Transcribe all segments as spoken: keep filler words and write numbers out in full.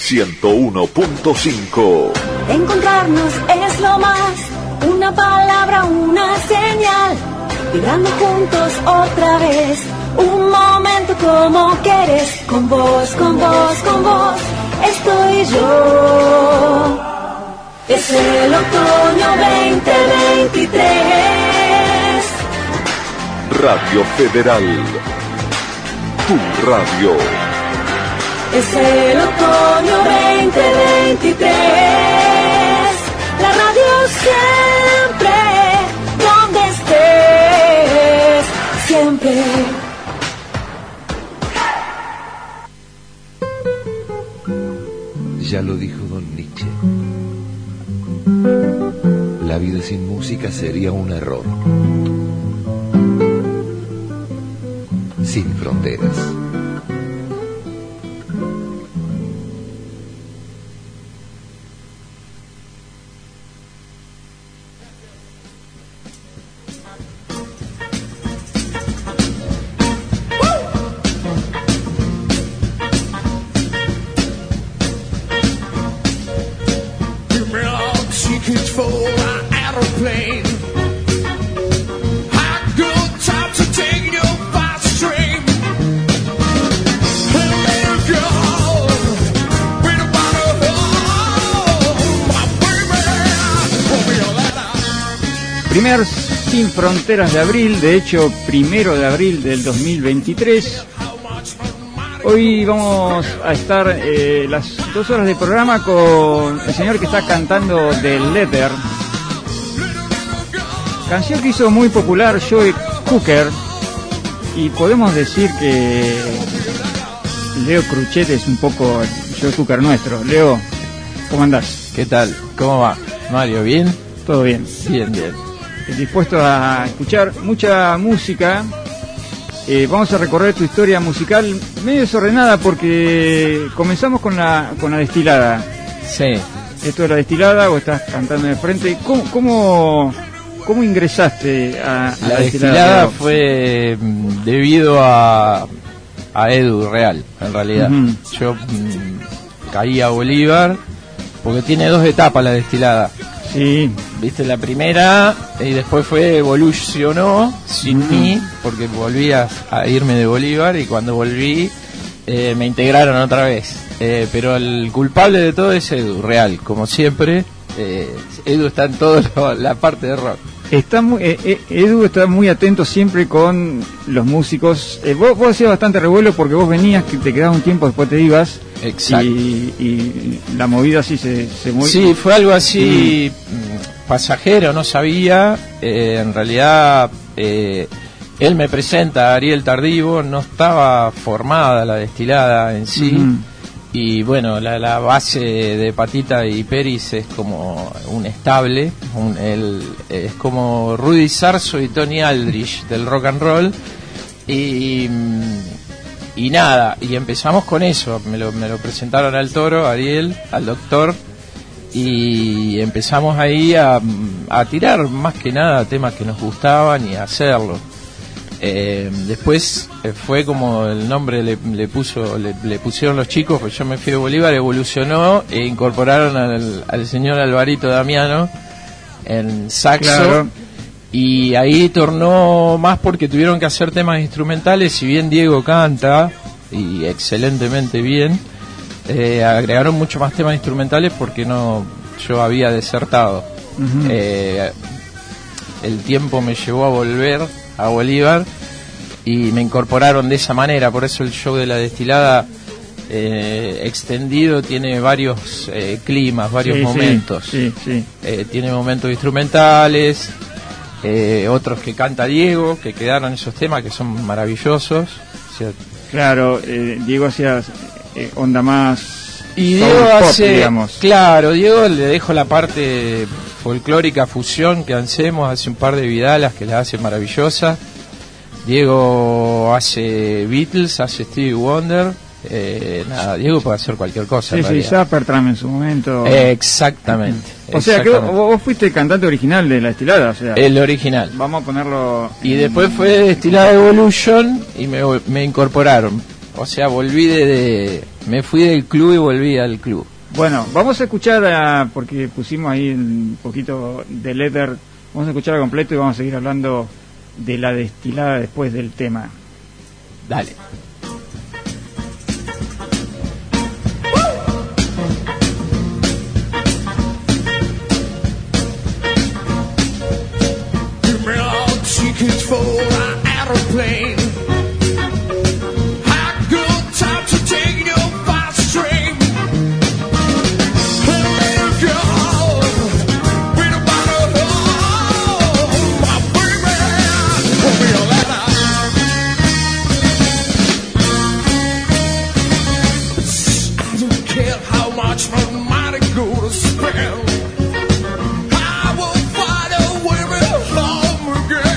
ciento uno punto cinco. Encontrarnos es lo más, una palabra, una señal, vibrando juntos otra vez, un momento como quieres, con vos, con vos, con vos, estoy yo. Es el otoño veinte veintitrés. Radio Federal, tu radio. Es el otoño veinte veintitrés. La radio siempre, donde estés, siempre. Ya lo dijo don Nietzsche. La vida sin música sería un error. Sin fronteras. Primer Sin Fronteras de abril, de hecho, primero de abril del dos mil veintitrés. Hoy vamos a estar eh, las dos horas de programa con el señor que está cantando The Letter. Canción que hizo muy popular Joe Cocker. Y podemos decir que Leo Cruchet es un poco Joe Cocker nuestro. Leo, ¿cómo andás? ¿Qué tal? ¿Cómo va? Mario, ¿bien? Todo bien. Bien, bien. Dispuesto a escuchar mucha música. Eh, vamos a recorrer tu historia musical medio desordenada porque comenzamos con la con la destilada. Sí. ¿Esto es la destilada o estás cantando de frente? ¿Cómo cómo, cómo ingresaste a, a la, la destilada? destilada fue debido a a Edu Real, en realidad. Uh-huh. Yo mmm, caí a Bolívar porque tiene dos etapas la destilada. Sí. Viste la primera y después fue evolucionó sin uh-huh. mí porque volví a, a irme de Bolívar y cuando volví eh, me integraron otra vez. Eh, pero el culpable de todo es Edu Real, como siempre. Eh, Edu está en toda la parte de rock. Está muy, eh, Edu está muy atento siempre con los músicos. Eh, vos, vos hacías bastante revuelo porque vos venías, que te quedabas un tiempo, después te ibas. Exacto. Y, y la movida así se, se movió. Sí, fue algo así mm. pasajero, no sabía. Eh, en realidad, eh, él me presenta a Ariel Tardivo, no estaba formada la destilada en sí. Uh-huh. Y bueno, la, la base de Patita y Peris es como un estable, un, el, es como Rudy Sarzo y Tony Aldrich del rock and roll. Y, y nada, y empezamos con eso, me lo, me lo presentaron al Toro, a Ariel, al Doctor, y empezamos ahí a, a tirar más que nada temas que nos gustaban y a hacerlo. Eh, después eh, fue como el nombre le, le puso le, le pusieron los chicos, pues yo me fui de Bolívar, evolucionó e incorporaron al, al señor Alvarito Damiano en saxo. Claro. Y ahí tornó más porque tuvieron que hacer temas instrumentales. Si bien Diego canta y excelentemente bien, eh, agregaron mucho más temas instrumentales porque no yo había desertado. Uh-huh. eh, el tiempo me llevó a volver a Bolívar y me incorporaron de esa manera. Por eso el show de la destilada eh, extendido tiene varios eh, climas, varios sí, momentos. Sí, sí, sí. Eh, tiene momentos instrumentales, eh, otros que canta Diego, que quedaron esos temas que son maravillosos. O sea, claro, eh, Diego hacía eh, onda más y Diego pop, hace, digamos. Claro, Diego le dejo la parte folclórica fusión que hacemos, hace un par de vidalas que las hace maravillosas. Diego hace Beatles, hace Stevie Wonder. Eh, nada, Diego puede hacer cualquier cosa. Sí, sí, Zappertram en su momento. Eh, exactamente. O sea, que vos, vos fuiste el cantante original de la destilada, o sea. El original. Vamos a ponerlo. Y en... después fue Destilada Evolution y me, me incorporaron. O sea, volví de, de, Me fui del club y volví al club. Bueno, vamos a escuchar, a, porque pusimos ahí un poquito de letter, vamos a escuchar a completo y vamos a seguir hablando de la destilada después del tema. Dale. Tickets for an aeroplane. Had good time to take your fast train. Let it go. We don't wanna go. My baby, hold me a letter. I don't care how much money I go to spend. I will find a way home again.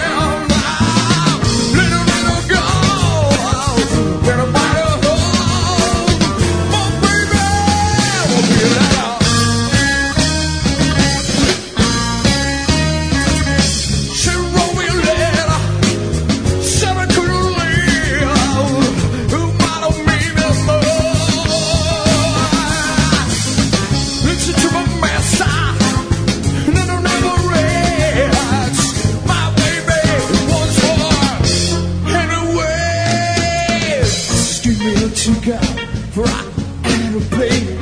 For an aeroplane,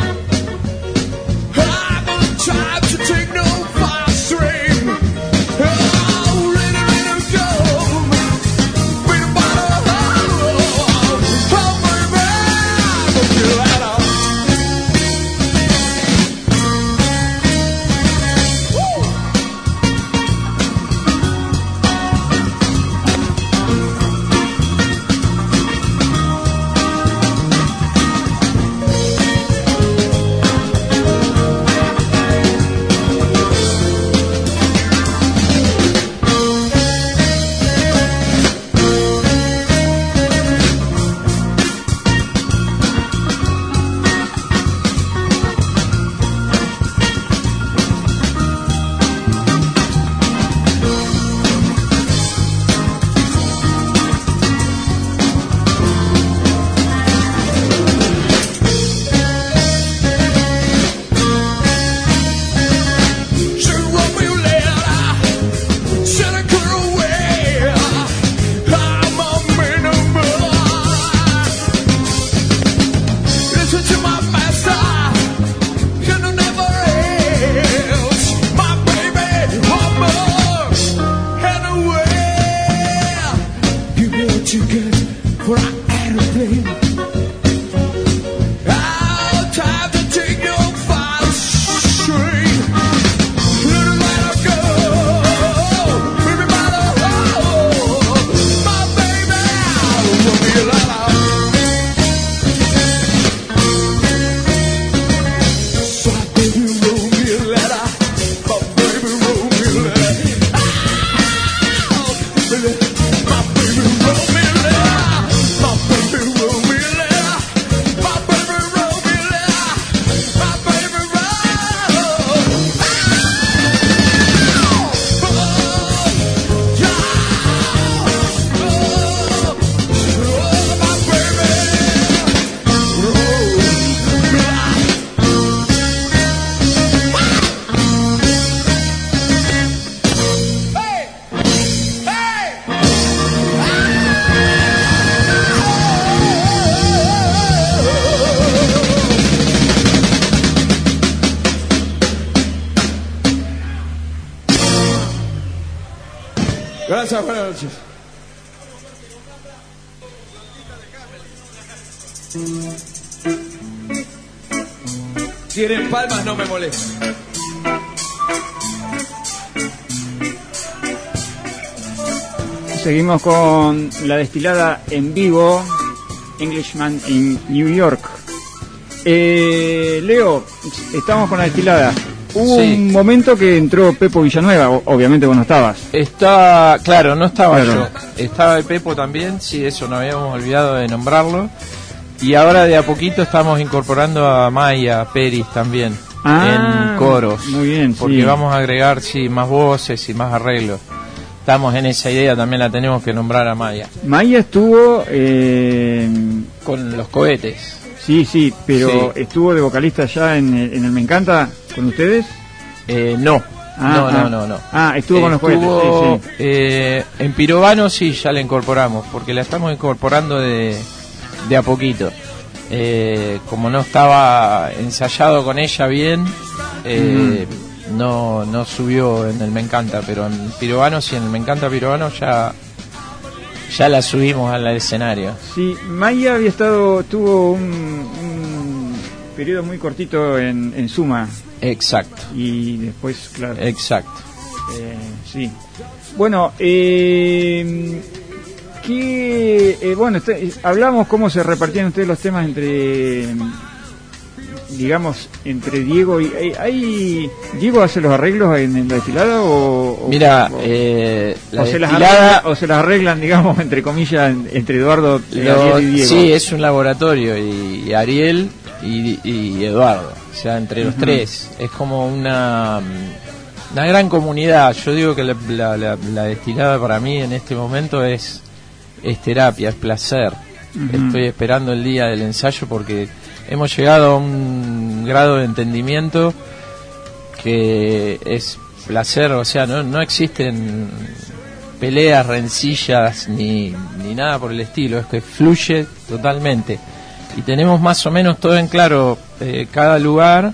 I'm on time to take no fast train. Oh, let it, let it go. With a bottle of oh, baby, I'm gonna feel that out. Gracias, buenas noches. Si eres palmas no me molesta. Seguimos con la destilada en vivo, Englishman in New York. Eh, Leo, estamos con la destilada. Hubo sí. un momento que entró Pepo Villanueva, o, obviamente vos no estabas. Está, claro, no estaba claro. yo. Estaba el Pepo también, sí, eso no habíamos olvidado de nombrarlo. Y ahora de a poquito estamos incorporando a Maya Peris también ah, en coros. Muy bien, porque sí. vamos a agregar sí más voces y más arreglos. Estamos en esa idea, también la tenemos que nombrar a Maya. Maya estuvo eh... con los cohetes. Sí, sí, pero Sí. ¿estuvo de vocalista ya en, el- en el Me Encanta con ustedes? Eh, no, Ah, no, ah. no, no, no. Ah, estuvo con los Estuvo, juguetes, sí, sí. eh, en Pirovano sí, ya la incorporamos, porque la estamos incorporando de, de a poquito. Eh, como no estaba ensayado con ella bien, eh, no, no subió en el Me Encanta, pero en Pirovano sí, en el Me Encanta Pirovano ya, ya la subimos al escenario. Sí, Maya había estado, tuvo un, un periodo muy cortito en, en Suma Exacto, y después, claro, exacto. eh, sí. Bueno, eh, ¿qué, eh, bueno, está- eh, hablamos cómo se repartían ustedes los temas entre, digamos, entre Diego y... ¿Hay, hay- Diego hace los arreglos en, en la destilada o...? o- Mira, o- eh, la o se las destilada... arregla- o se las arreglan, digamos, entre comillas, en- entre Eduardo, eh, Lo- Ariel y Diego. sí, es un laboratorio y, y Ariel y, y Eduardo, o sea, entre los Ujú. tres es como una una gran comunidad. Yo digo que la, la- la- la destilada para mí en este momento es es terapia, es placer. Ujú. Estoy esperando el día del ensayo porque hemos llegado a un grado de entendimiento que es placer, o sea, no, no existen peleas, rencillas ni, ni nada por el estilo, es que fluye totalmente y tenemos más o menos todo en claro, eh, cada lugar,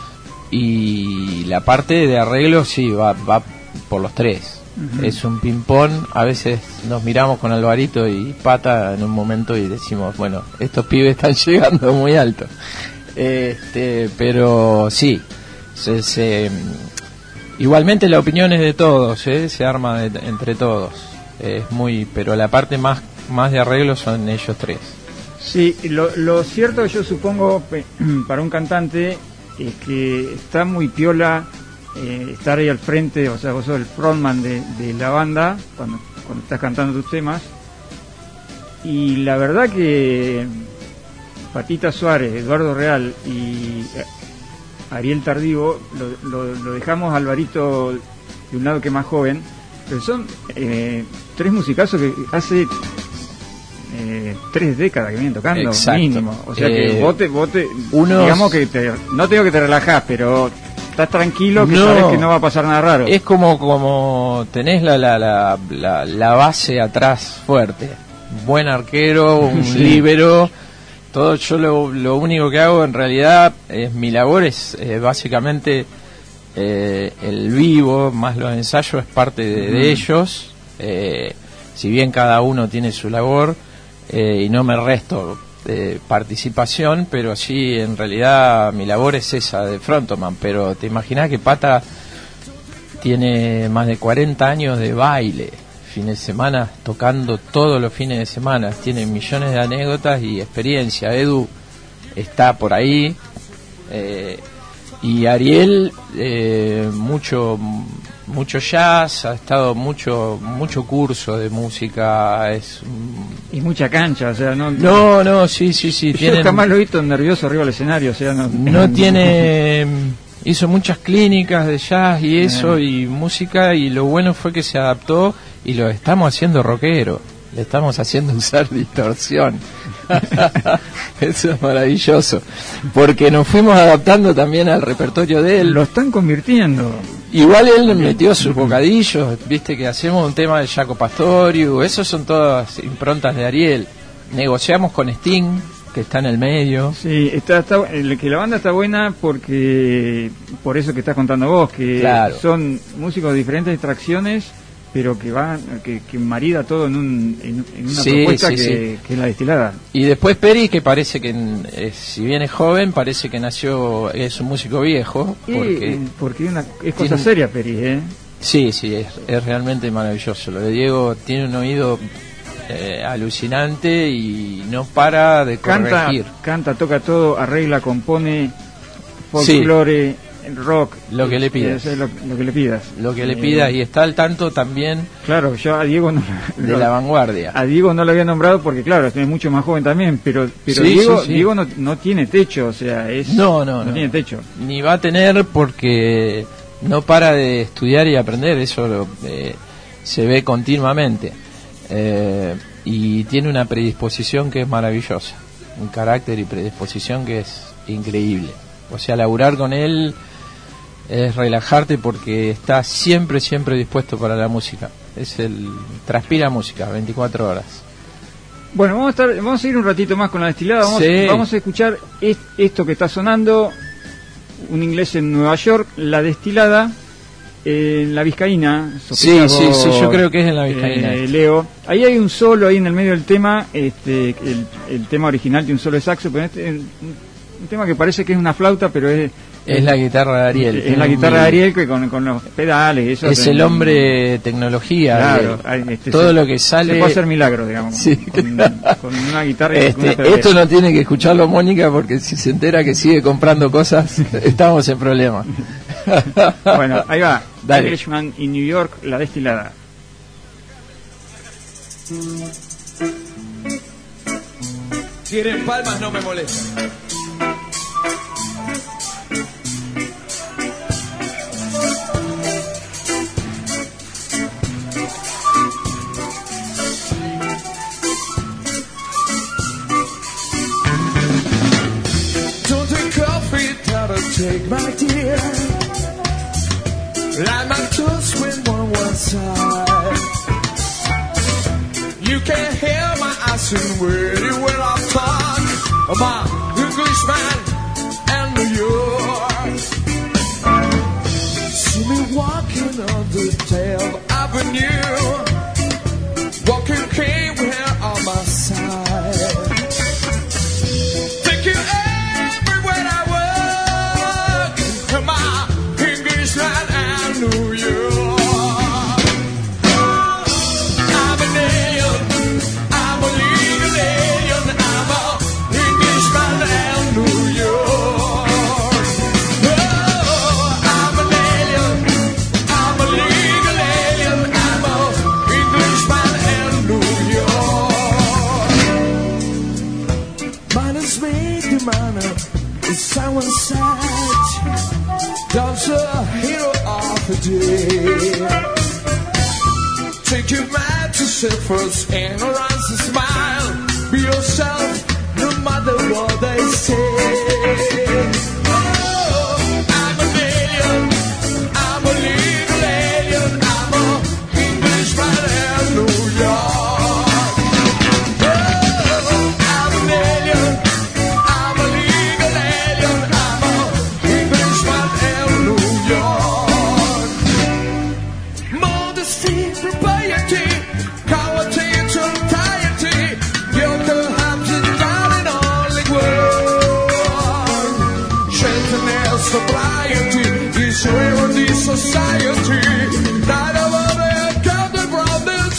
y la parte de arreglo sí va, va por los tres. Ujú. Es un ping pong, a veces nos miramos con Alvarito y Pata en un momento y decimos, bueno, estos pibes están llegando muy alto. Este, pero sí, se, se, igualmente la opinión es de todos, ¿eh? Se arma de- entre todos. Es muy, pero la parte más más de arreglo son ellos tres. Sí, lo, lo cierto yo supongo pe- para un cantante es que está muy piola eh, estar ahí al frente, o sea, vos sos el frontman de, de la banda cuando, cuando estás cantando tus temas, y la verdad que Patita Suárez, Eduardo Real y eh, Ariel Tardivo lo, lo, lo dejamos a Alvarito de un lado que es más joven, pero son eh, tres musicazos que hace eh, tres décadas que vienen tocando, Exacto. mínimo. O sea Eh, que vos te, vos te- unos- digamos que te, no te digo que te relajás, pero estás tranquilo que No. sabes que no va a pasar nada raro. Es como como tenés la la, la, la, la base atrás fuerte, buen arquero, un Sí. líbero, todo. Yo lo, lo único que hago en realidad es mi labor es eh, básicamente eh, el vivo más los ensayos es parte de, de ellos, eh, si bien cada uno tiene su labor, eh, y no me resto de participación, pero sí en realidad mi labor es esa de frontman. Pero te imaginas que Pata tiene más de cuarenta años de baile, fines de semana tocando todos los fines de semana, tiene millones de anécdotas y experiencia. Edu está por ahí, eh, y Ariel eh, mucho mucho jazz, ha estado mucho mucho curso de música, es Y mucha cancha, o sea, no... no no sí sí sí Yo tienen, jamás lo he visto nervioso arriba del escenario, o sea, no... no tiene, hizo muchas clínicas de jazz y eso y música, y lo bueno fue que se adaptó y lo estamos haciendo rockero, le estamos haciendo usar distorsión. Eso es maravilloso, porque nos fuimos adaptando también al repertorio de él. Lo están convirtiendo. Igual él metió sus bocadillos, viste que hacemos un tema de Jaco Pastorius, esos son todas improntas de Ariel. Negociamos con Sting, que está en el medio. Sí, está, está, el- que la banda está buena porque, por eso que estás contando vos, que Claro. son músicos de diferentes extracciones, pero que van, que, que marida todo en, un, en, en una Sí, propuesta sí, que, sí. que es la destilada. Y después Peri, que parece que, eh, si bien es joven, parece que nació, es un músico viejo. Y, Porque eh, porque es, una, es tiene cosa un- seria, Peri, ¿eh? sí, sí, es, es realmente maravilloso. Lo de Diego tiene un oído eh, alucinante y no para de Canta, corregir. canta, toca todo, arregla, compone, folclore, rock. Lo que le pidas. Eso es lo, lo que le pidas. Lo que le Eh, pidas, y está al tanto también Claro, yo a Diego no, de lo- la vanguardia. a Diego no lo había nombrado porque claro, es mucho más joven también, pero pero Sí, Diego, sí, sí. Diego no, no tiene techo, o sea, es No, no, no. tiene techo. Ni va a tener, porque no para de estudiar y aprender, eso lo, eh, se ve continuamente. Eh, y tiene una predisposición que es maravillosa. un carácter y predisposición que es increíble. O sea, laburar con él es relajarte porque está siempre, siempre dispuesto para la música. Es el transpira música, veinticuatro horas. Bueno, vamos a estar, vamos a ir un ratito más con la destilada. Vamos, Sí. vamos a escuchar es- esto que está sonando, un inglés en Nueva York, la destilada en la Vizcaína. Sí, sospechas sí, vos, sí, yo creo que es en la Vizcaína. eh, Leo, ahí hay un solo ahí en el medio del tema, este, el, el tema original tiene un solo de saxo, pero este es un, un tema que parece que es una flauta, pero es Es la guitarra de Ariel. es la guitarra de Ariel que con, con los pedales, eso Es el hombre tecnología. Claro, de- hay- este, todo se- lo que sale. se puede hacer milagros, digamos, Sí. con, con una guitarra y con Este, una pedalera. esto no tiene que escucharlo Mónica porque si se entera que sigue comprando cosas, estamos en problemas. Bueno, ahí va. Dale. Irishman in New York, la destilada. Si eres palmas no me molesta. Don't take coffee, gotta take my dear. Like my toast when on one side. You can hear my accent really when I talk about Englishman and New York. See me walking on the tail avenue, walking came here on my side. Take you everywhere I walk, my Englishman and New York. I'm an alien, I'm a legal alien, I'm a Englishman and New York. Oh, I'm an alien, I'm a legal alien, I'm a Englishman and New York. Manners make the manner, it's someone sad, that's a hero of the day. Take your mind to surface and around to smile. Be yourself, no matter what they say. Oh, I'm an alien, I'm a legal alien, I'm a Englishman in New York. Oh, I'm an alien, I'm a legal alien, I'm a Englishman in New York. Modesty, propriety, cowardy, society, you can have to down in all the world. Gentleness, sobriety, is where the society, not over there, come the problems.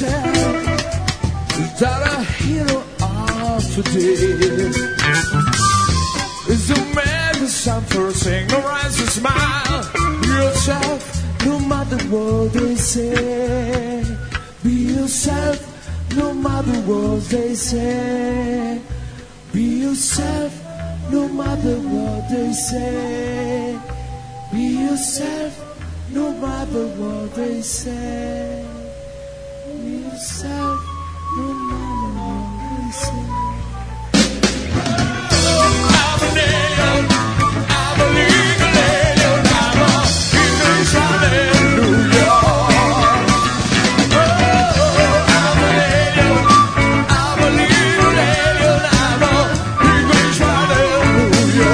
yourself that a hero of today is a man who's suffering, no rise to smile. Be yourself, no matter what they say. Be yourself, no matter what they say. Be yourself, no matter what they say. Be yourself, no matter what they say. Be yourself, no matter what they say. I'm an alien, I'm a legal alien, I'm a English hallelujah. Oh, I'm an alien, I'm a legal alien, I'm a English hallelujah.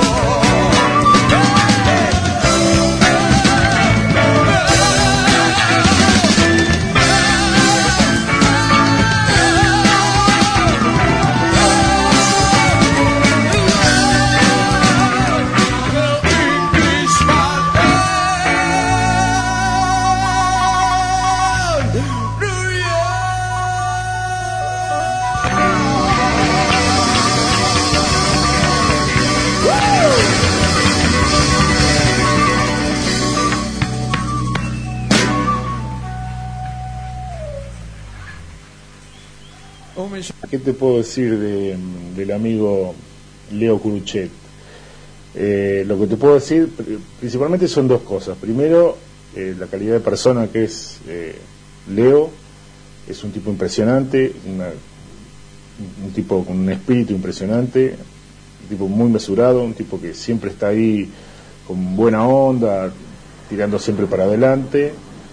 ¿Qué te puedo decir de, del amigo Leo Curuchet? Eh, lo que te puedo decir principalmente son dos cosas. Primero, eh, la calidad de persona que es eh, Leo. Es un tipo impresionante, una, un tipo con un espíritu impresionante, un tipo muy mesurado, un tipo que siempre está ahí con buena onda, tirando siempre para adelante.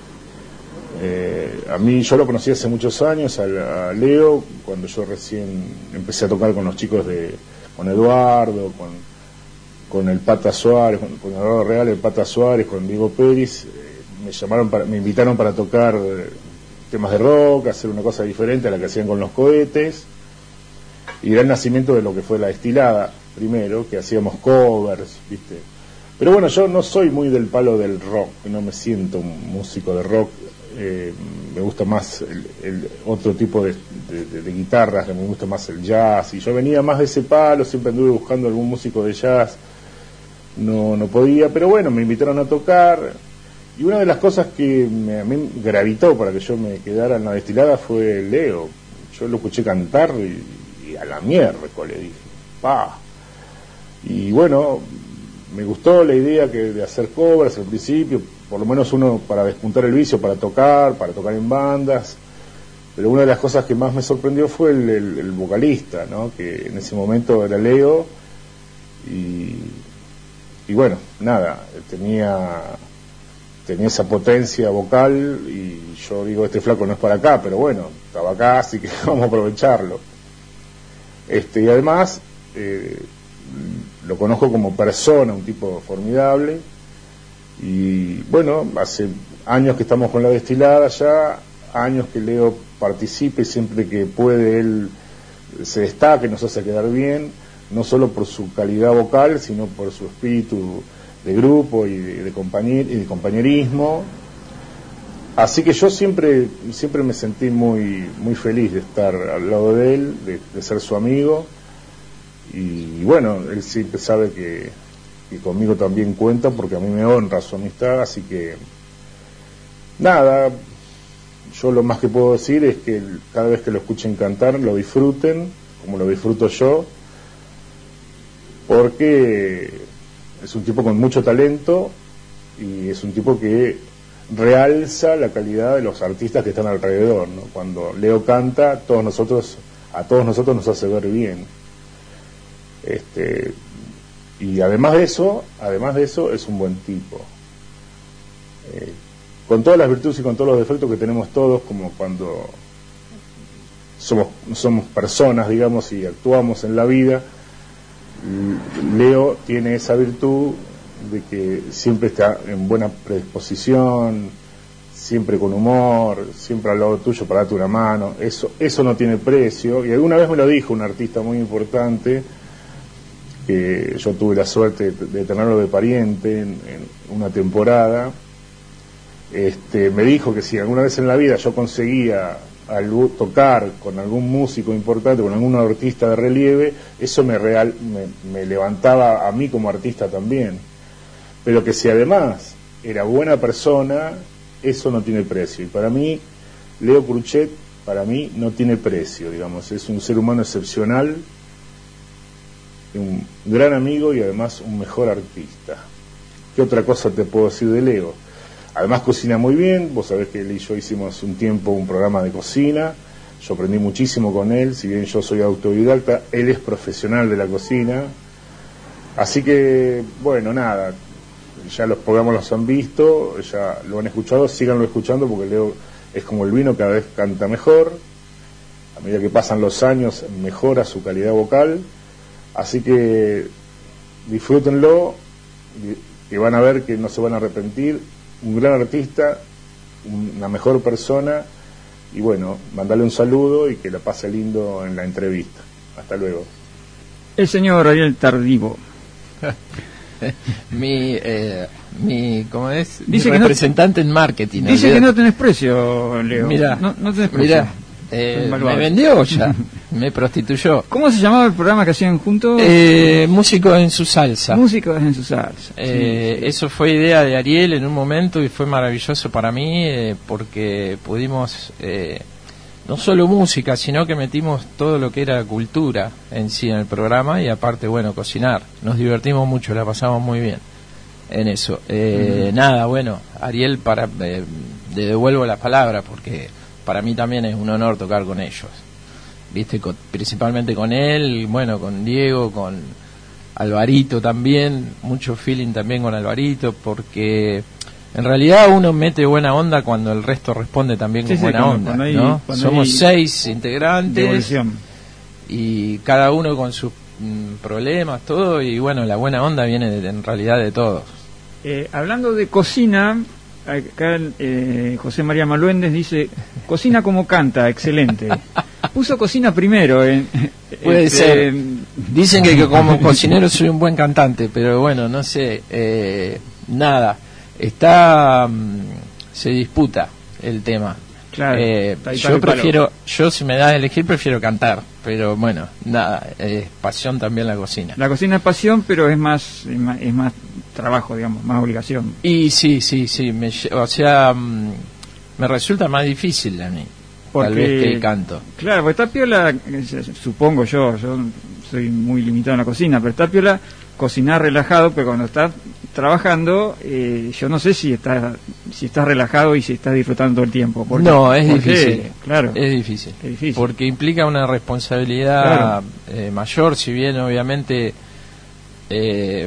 Eh, a mí, yo lo conocí hace muchos años a, a Leo, cuando yo recién empecé a tocar con los chicos de, con Eduardo, con, con el Pata Suárez, con, con Eduardo Real, el Pata Suárez, con Diego Pérez. Eh, me llamaron para, me invitaron para tocar eh, temas de rock, hacer una cosa diferente a la que hacían con los cohetes, y era el nacimiento de lo que fue La Destilada, primero, que hacíamos covers, ¿viste? Pero bueno, yo no soy muy del palo del rock, no me siento un músico de rock. Eh, me gusta más el, el otro tipo de, de, de, de guitarras, me gusta más el jazz, y yo venía más de ese palo, siempre anduve buscando algún músico de jazz, no, no podía, pero bueno, me invitaron a tocar, y una de las cosas que me, a mí gravitó para que yo me quedara en La Destilada fue Leo. Yo lo escuché cantar y, y a la mierda, le dije, pa. Y bueno, me gustó la idea que de hacer covers al principio, por lo menos uno para despuntar el vicio, para tocar, para tocar en bandas. Pero una de las cosas que más me sorprendió fue el, el, el vocalista, ¿no? Que en ese momento era Leo, y, y bueno, nada, tenía, tenía esa potencia vocal, y yo digo, este flaco no es para acá, pero bueno, estaba acá, así que vamos a aprovecharlo. Este, y además, eh, lo conozco como persona, un tipo formidable. Y bueno, hace años que estamos con La Destilada ya, años que Leo participa y siempre que puede él se destaca y nos hace quedar bien, no solo por su calidad vocal, sino por su espíritu de grupo y de, de, compañer, y de compañerismo. Así que yo siempre siempre me sentí muy muy feliz de estar al lado de él, de, de ser su amigo. Y bueno, él siempre sabe que, que conmigo también cuenta, porque a mí me honra su amistad, así que nada, yo lo más que puedo decir es que cada vez que lo escuchen cantar lo disfruten como lo disfruto yo, porque es un tipo con mucho talento y es un tipo que realza la calidad de los artistas que están alrededor, ¿no? Cuando Leo canta, todos nosotros a todos nosotros nos hace ver bien. Este, y además de eso, además de eso, es un buen tipo. Eh, con todas las virtudes y con todos los defectos que tenemos todos, como cuando somos, somos personas, digamos, y actuamos en la vida, Leo tiene esa virtud de que siempre está en buena predisposición, siempre con humor, siempre al lado tuyo para darte una mano. Eso, eso no tiene precio. Y alguna vez me lo dijo un artista muy importante, que yo tuve la suerte de tenerlo de pariente en, en una temporada. Este, me dijo que si alguna vez en la vida yo conseguía al tocar con algún músico importante, con algún artista de relieve, eso me, real, me, me levantaba a mí como artista también. Pero que si además era buena persona, eso no tiene precio. Y para mí, Leo Cruchet, para mí, no tiene precio, digamos. Es un ser humano excepcional, un gran amigo y además un mejor artista. ¿Qué otra cosa te puedo decir de Leo? Además cocina muy bien, vos sabés que él y yo hicimos un tiempo un programa de cocina, yo aprendí muchísimo con él, si bien yo soy autodidacta, él es profesional de la cocina, así que, bueno, nada, ya los programas los han visto, ya lo han escuchado, síganlo escuchando porque Leo es como el vino, cada vez canta mejor, a medida que pasan los años mejora su calidad vocal, así que disfrútenlo, que van a ver que no se van a arrepentir. Un gran artista, una mejor persona, y bueno, mandarle un saludo y que la pase lindo en la entrevista. Hasta luego. El señor Ariel Tardivo. mi, eh, mi, ¿cómo es? Dice mi que representante no, en marketing. Dice que no tenés precio, Leo. Mira, no, no tenés precio. Mira, eh, me vendió ya, me prostituyó. ¿Cómo se llamaba el programa que hacían juntos? Eh, Músicos en su salsa. Músicos en su salsa. Eh, sí, sí. Eso fue idea de Ariel en un momento y fue maravilloso para mí eh, porque pudimos, eh, no solo música, sino que metimos todo lo que era cultura en sí en el programa y aparte, bueno, cocinar. Nos divertimos mucho, la pasamos muy bien en eso. Eh, uh-huh. Nada, bueno, Ariel, para eh, le devuelvo la palabra porque para mí también es un honor tocar con ellos, viste, con, principalmente con él, bueno, con Diego, con Alvarito también, mucho feeling también con Alvarito, porque en realidad uno mete buena onda cuando el resto responde también con sí, buena sí, cuando, onda, cuando hay, ¿no? Somos seis integrantes y cada uno con sus mm, problemas, todo, y bueno, la buena onda viene de, en realidad de todos. Eh, hablando de cocina, acá eh, José María Maluéndez dice, cocina como canta, excelente. Puso cocina primero. Eh, Puede este, ser. Dicen que, que como cocinero soy un buen cantante, pero bueno, no sé. Eh, nada. Está. Um, se disputa el tema. Claro. Eh, yo prefiero, yo si me da a elegir prefiero cantar, pero bueno, nada. Es pasión también la cocina. La cocina es pasión, pero es más, es más, es más trabajo, digamos, más obligación. Y sí, sí, sí. Me, o sea, um, me resulta más difícil a mí. Porque, tal vez que el canto. Claro, porque está piola, supongo yo, yo soy muy limitado en la cocina, pero está piola cocinar relajado, pero cuando estás trabajando, eh, yo no sé si estás si estás relajado y si estás disfrutando todo el tiempo. Porque, no, es porque, difícil. Claro. Es difícil. Es difícil. Porque implica una responsabilidad claro. eh, mayor, si bien obviamente eh,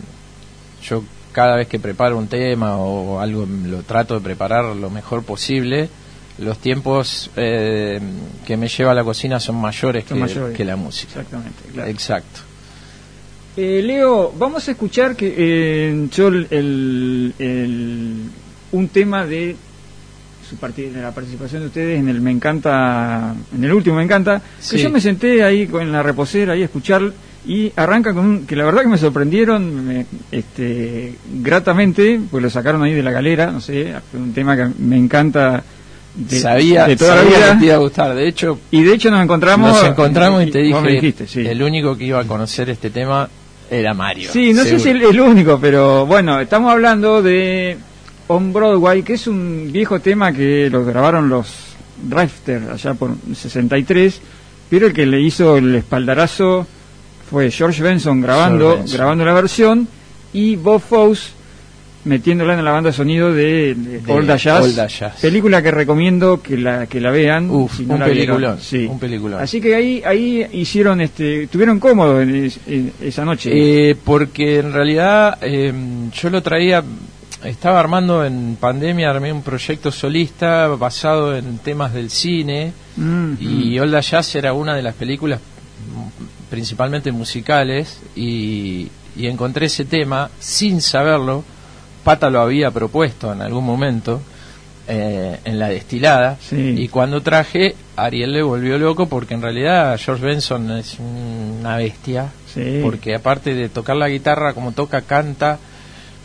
yo cada vez que preparo un tema o algo lo trato de preparar lo mejor posible. Los tiempos eh, que me lleva a la cocina son mayores, son que, mayores. que la música. Exactamente, claro. Exacto. Eh, Leo, vamos a escuchar que eh, yo el, el, el, un tema de su part- de la participación de ustedes en el Me Encanta, en el último Me Encanta, sí. Que yo me senté ahí con la reposera ahí a escuchar y arranca con un, que la verdad que me sorprendieron me, este, gratamente, pues lo sacaron ahí de la galera, no sé, un tema que me encanta. De, sabía, de toda sabía la vida. que te iba a gustar, de hecho y de hecho nos encontramos nos encontramos y, y te dije dijiste, sí. El único que iba a conocer este tema era Mario. Sí, no seguro. sé si el, el único, pero bueno, estamos hablando de On Broadway, que es un viejo tema que lo grabaron los Drifters allá por sesenta y tres, pero el que le hizo el espaldarazo fue George Benson grabando George Benson. grabando la versión y Bob Fosse metiéndola en la banda de sonido de, de, de All the Jazz, All the Jazz, película que recomiendo que la que la vean. Uf, si no un la peliculón, sí. un peliculón. Así que ahí ahí hicieron, este, estuvieron cómodos en, es, en esa noche. Eh, porque en realidad eh, yo lo traía, estaba armando en pandemia, armé un proyecto solista basado en temas del cine mm-hmm. y All the Jazz era una de las películas principalmente musicales y, y encontré ese tema sin saberlo. Pata lo había propuesto en algún momento eh, en la destilada sí. Y cuando traje Ariel le volvió loco porque en realidad George Benson es una bestia sí. Porque aparte de tocar la guitarra como toca, canta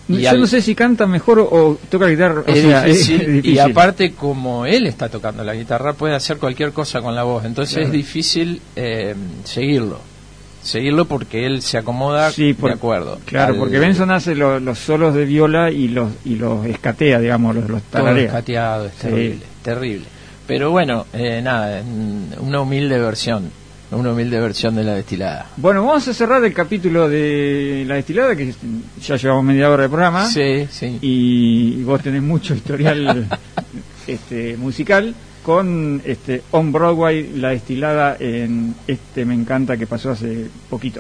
Y Yo al- no sé si canta mejor o, o toca guitarra. O es, sea, difícil, es difícil. y aparte como él está tocando la guitarra puede hacer cualquier cosa con la voz, entonces Claro. es difícil eh, seguirlo seguirlo porque él se acomoda Sí, por- de acuerdo. Claro, al- porque Benson hace lo- los solos de viola y los y los escatea, digamos, los, los todo tararea. escateado, es Sí. terrible, terrible. Pero bueno, eh, nada, en- una humilde versión, una humilde versión de la destilada. Bueno, vamos a cerrar el capítulo de La Destilada, que ya llevamos media hora de programa. Sí, sí. Y vos tenés mucho historial este, musical con este On Broadway, La Destilada en este Me Encanta que pasó hace poquito.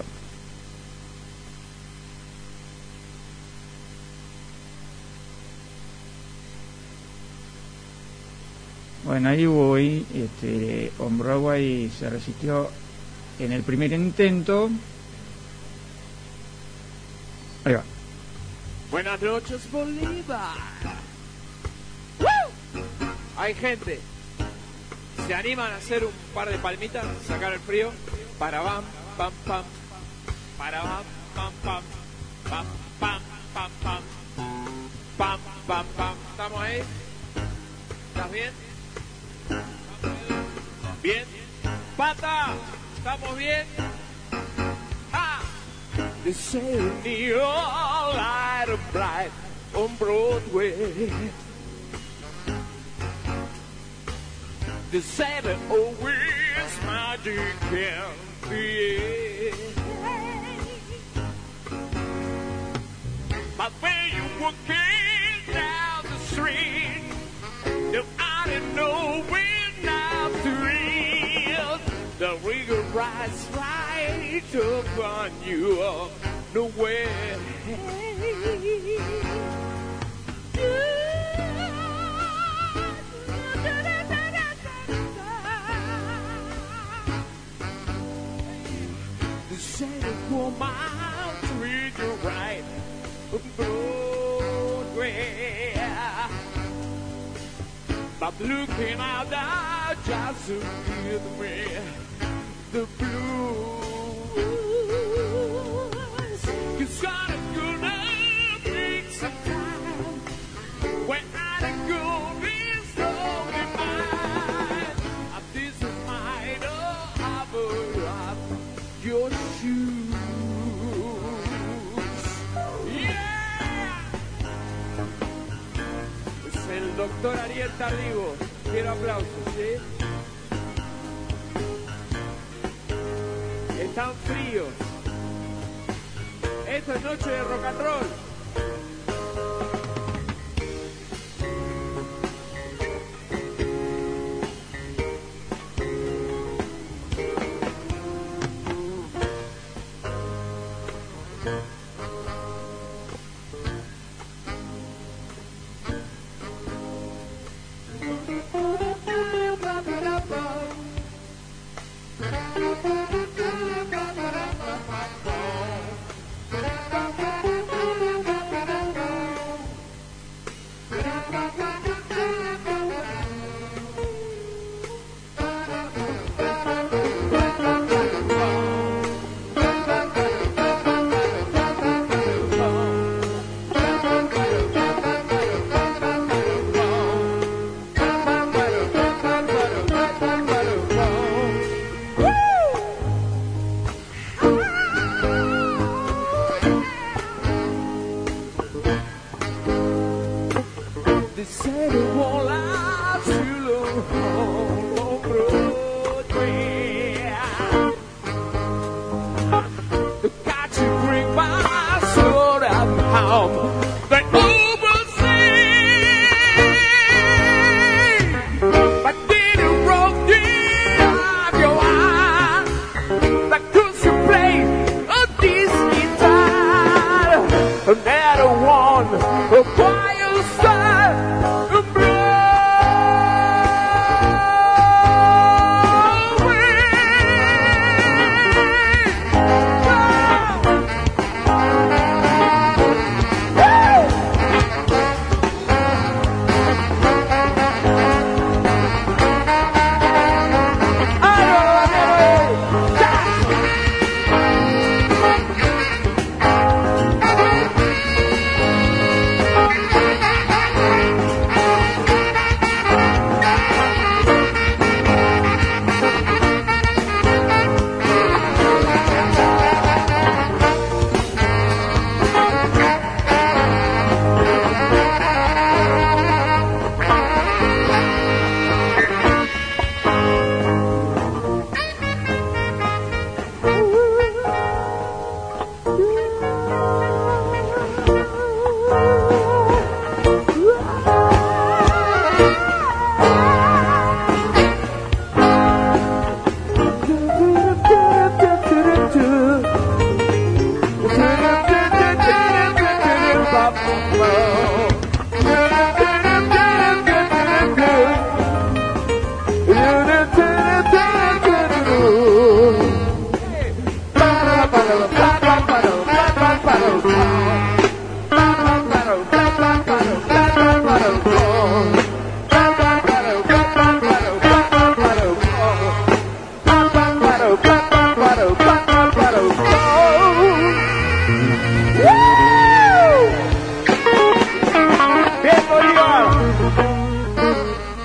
Bueno, ahí voy, este, On Broadway se resistió en el primer intento. Ahí va. Buenas noches, Bolívar. ¡Woo! Hay gente. ¿Se animan a hacer un par de palmitas? Sacar el frío. Para bam, pam, pam. Para bam, pam, pam. Pam, pam, pam, pam. Pam, pam, pam. ¿Estamos ahí? ¿Estás bien? ¿Bien? ¡Pata! ¿Estamos bien? ¡Ja! The same neon light of bright on Broadway. The Santa always magic can be. But when you walking down the street, no, I didn't know when not to read. The rigor rides right upon you up nowhere. The Santa woman treat you right Broadway. But looking out now just to give me the blues. Cause God is gonna make some time when I done go this lonely mind. And this is mine, oh, I will rock your shoes. Yeah! Es el doctor Ariel Tardivo. Quiero aplausos, ¿sí? Están fríos. Esto es noche de rock and roll.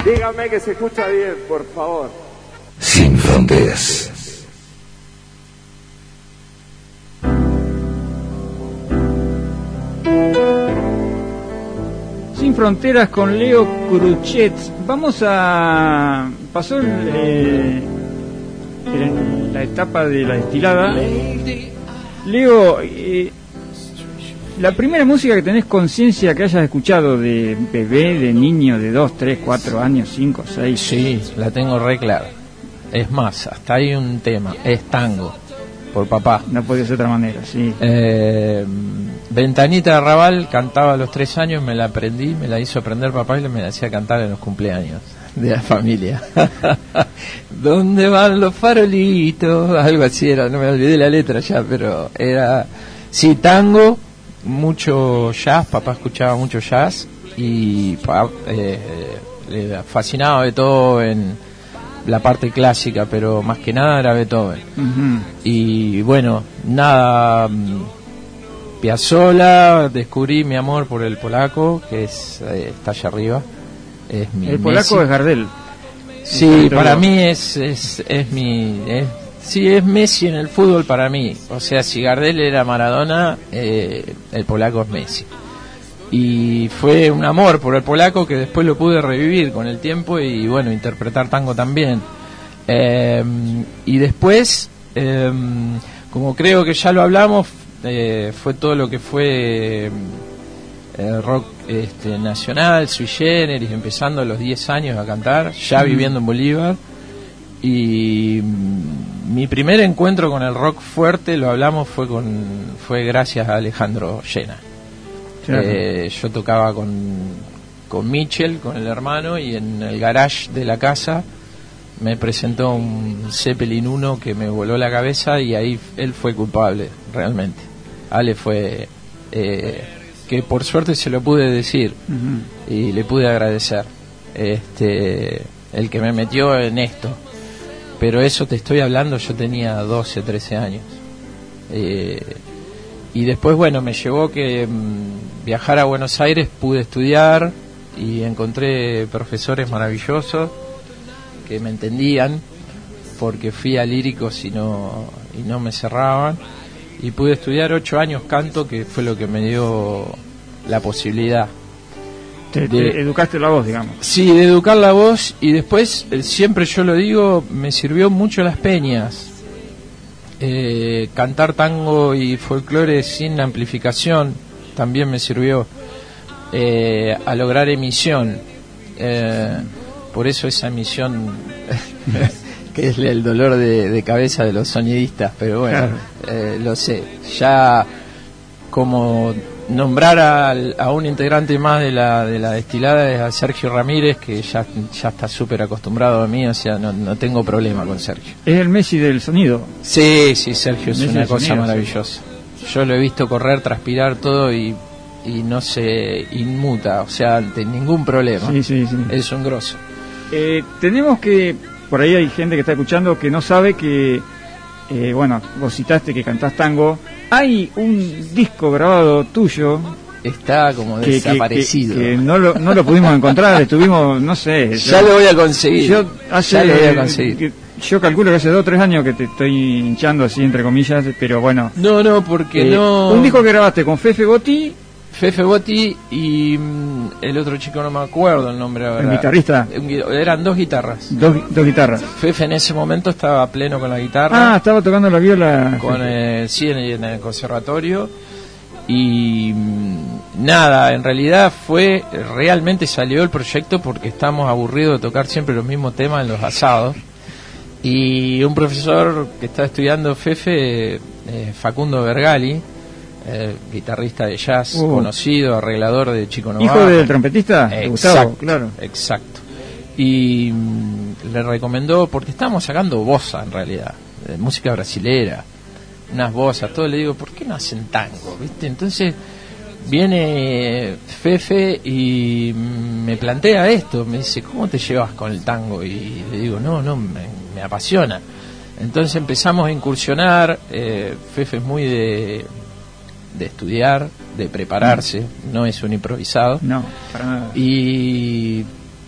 Dígame que se escucha bien, por favor. Sin fronteras. Sin fronteras con Leo Cruchet. Vamos a... Pasó el, eh, el- la etapa de la destilada. Leo, eh, la primera música que tenés conciencia que hayas escuchado de bebé, de niño, de dos, tres, cuatro años, cinco, seis. Sí, la tengo re clara. Es más, hasta hay un tema, es tango, por papá. No podía ser de otra manera, sí. Eh, Ventanita de Arrabal cantaba a los tres años, me la aprendí, me la hizo aprender papá y me la hacía cantar en los cumpleaños de la familia. ¿Dónde van los farolitos? Algo así era, no me olvidé la letra ya, pero era... Sí, tango, mucho jazz, papá escuchaba mucho jazz y pa- eh, le fascinaba Beethoven, la parte clásica, pero más que nada era Beethoven. Ujú. Y bueno, nada, mm, Piazzolla, descubrí mi amor por el polaco, que es eh, está allá arriba. Es mi El Messi. polaco es Gardel. Sí, Entonces, para lo- mí es, es, es mi... Es, sí, es Messi en el fútbol para mí. O sea, si Gardel era Maradona, eh, el polaco es Messi. Y fue un amor por el polaco que después lo pude revivir con el tiempo y bueno, interpretar tango también. Eh, y después, eh, como creo que ya lo hablamos, eh, fue todo lo que fue eh, rock este, nacional, sui generis, empezando a los diez años a cantar, ya viviendo en Bolívar. Y mm, mi primer encuentro con el rock fuerte, lo hablamos, fue con fue gracias a Alejandro Llena. Claro. Eh, yo tocaba con, con Mitchell, con el hermano, y en el garage de la casa me presentó un Zeppelin uno que me voló la cabeza y ahí él fue culpable, realmente. Ale fue... Eh, que por suerte se lo pude decir Ujú. y le pude agradecer. Este, el que me metió en esto. Pero eso te estoy hablando, yo tenía doce, trece años. Eh, y después, bueno, me llevó que mm, viajar a Buenos Aires, pude estudiar y encontré profesores maravillosos que me entendían, porque fui a líricos y no, y no me cerraban. Y pude estudiar ocho años canto, que fue lo que me dio la posibilidad. Te, de- te educaste la voz, digamos. Sí, de educar la voz. Y después, eh, siempre yo lo digo, me sirvió mucho las peñas. Eh, cantar tango y folclore sin amplificación también me sirvió eh, a lograr emisión. Eh, por eso esa emisión que es el dolor de, de cabeza de los sonidistas, pero bueno, Claro. eh, lo sé. Ya como nombrar al- a un integrante más de la de la destilada es a Sergio Ramírez, que ya, ya está súper acostumbrado a mí, o sea, no, no tengo problema con Sergio. Es el Messi del sonido. Sí, sí, Sergio es Messi una del cosa sonido, maravillosa. Yo lo he visto correr, transpirar todo y, y no se inmuta, o sea, ante ningún problema. Sí, sí, sí. Es un grosso. Eh, tenemos que, por ahí hay gente que está escuchando que no sabe que, eh, bueno, vos citaste que cantás tango. Hay un disco grabado tuyo Está como que, que- desaparecido. que- que no, lo, no lo pudimos encontrar, estuvimos, no sé. Ya lo voy a conseguir. Yo, hace, ya lo voy a conseguir. que- yo calculo que hace dos o tres años que te estoy hinchando así, entre comillas, pero bueno. No, no, porque Eh, no. Un disco que grabaste con Fefe Gotti, Fefe Botti y mm, el otro chico, no me acuerdo el nombre ahora. el guitarrista, Un gui- Eran dos guitarras. dos, dos guitarras. Fefe en ese momento estaba pleno con la guitarra. Ah, estaba tocando la viola. con el, sí, en el, en el conservatorio. Y mm, nada, en realidad fue, realmente salió el proyecto porque estamos aburridos de tocar siempre los mismos temas en los asados. Y un profesor que está estudiando Fefe, eh, Facundo Vergali, eh, guitarrista de jazz, Uh. conocido, arreglador de Chico Novajo. Hijo del trompetista, de Gustavo, Exacto, claro. exacto. Y mm, le recomendó, porque estábamos sacando bossa en realidad, de música brasilera, unas bossas, todo. Le digo, ¿por qué no hacen tango? ¿Viste? Entonces viene Fefe y mm, me plantea esto, me dice, ¿cómo te llevas con el tango? Y le digo, no, no, me, me apasiona. Entonces empezamos a incursionar. eh, Fefe es muy de, de estudiar, de prepararse, no es un improvisado. No, para nada. Y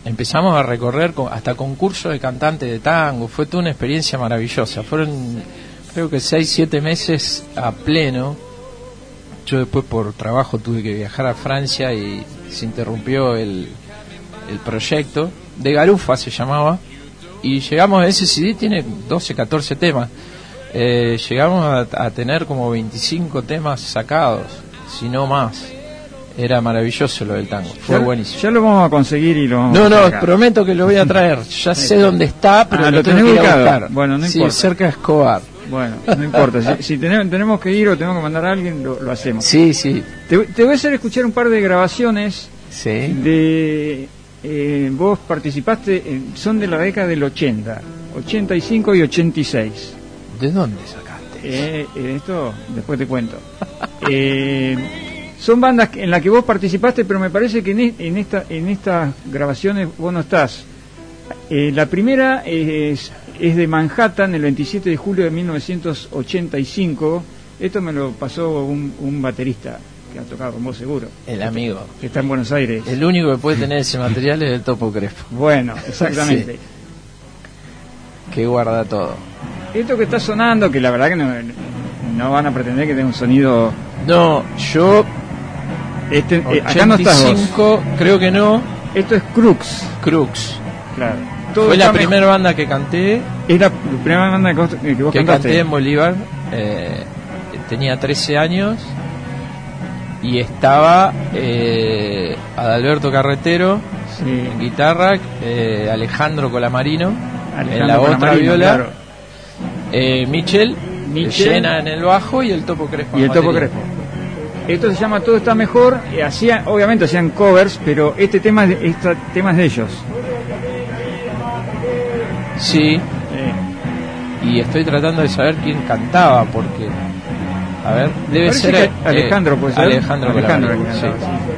empezamos a recorrer con, hasta concursos de cantantes de tango. Fue toda una experiencia maravillosa. Fueron, creo que seis, siete meses a pleno. Yo después por trabajo tuve que viajar a Francia y se interrumpió el, el proyecto. De Garufa se llamaba. Y llegamos a ese C D, tiene doce, catorce temas. Eh, llegamos a, a tener como veinticinco temas sacados, si no más. Era maravilloso lo del tango, fue ya, buenísimo. Ya lo vamos a conseguir y lo vamos No, a no, sacar. prometo que lo voy a traer. Ya sé dónde está, pero Ah, lo, lo tengo tenés que ir a ubicado. buscar. Bueno, no sí, importa. cerca de Escobar. Bueno, no importa. Si, si tenemos, tenemos que ir o tenemos que mandar a alguien, lo, lo hacemos. Sí, sí. Te, te voy a hacer escuchar un par de grabaciones Sí. de... Eh, vos participaste, en- son de la década del ochenta, ochenta y cinco y ochenta y seis. ¿De dónde sacaste? Eh, eh, esto después te cuento. Eh, son bandas en las que vos participaste, pero me parece que en, e- en, esta, en estas grabaciones vos no estás. Eh, la primera es, es de Manhattan, el veintisiete de julio de mil novecientos ochenta y cinco. Esto me lo pasó un, un baterista que ha tocado con vos seguro, El amigo. que está en Buenos Aires. El único que puede tener ese material es el Topo Crespo, Bueno, exactamente. que guarda todo. Esto que está sonando, que la verdad que no, no van a pretender que tenga un sonido... No, yo Este, eh, acá no estás vos. ochenta y cinco, creo que no. Esto es Crux. Crux. Claro. Todo Fue la está primera banda que canté, mejor. Es la primera banda que vos, que vos que cantaste. canté en Bolívar. Eh, tenía trece años y estaba eh, Adalberto Carretero Sí. en guitarra, eh, Alejandro Colamarino Alejandro en la otra Colamarino, viola, claro. eh, Michel, Michel. Llena en el bajo y el Topo Crespo. Y en el Topo batería. Crespo. Esto se llama Todo está mejor. eh, hacían, obviamente hacían covers, pero este tema es de, este tema es de ellos. Sí, Eh, y estoy tratando de saber quién cantaba, porque, a ver, debe parece ser que eh, Alejandro, puede ser. Alejandro, Alejandro, Colamarino, que sí. cantaba, sí.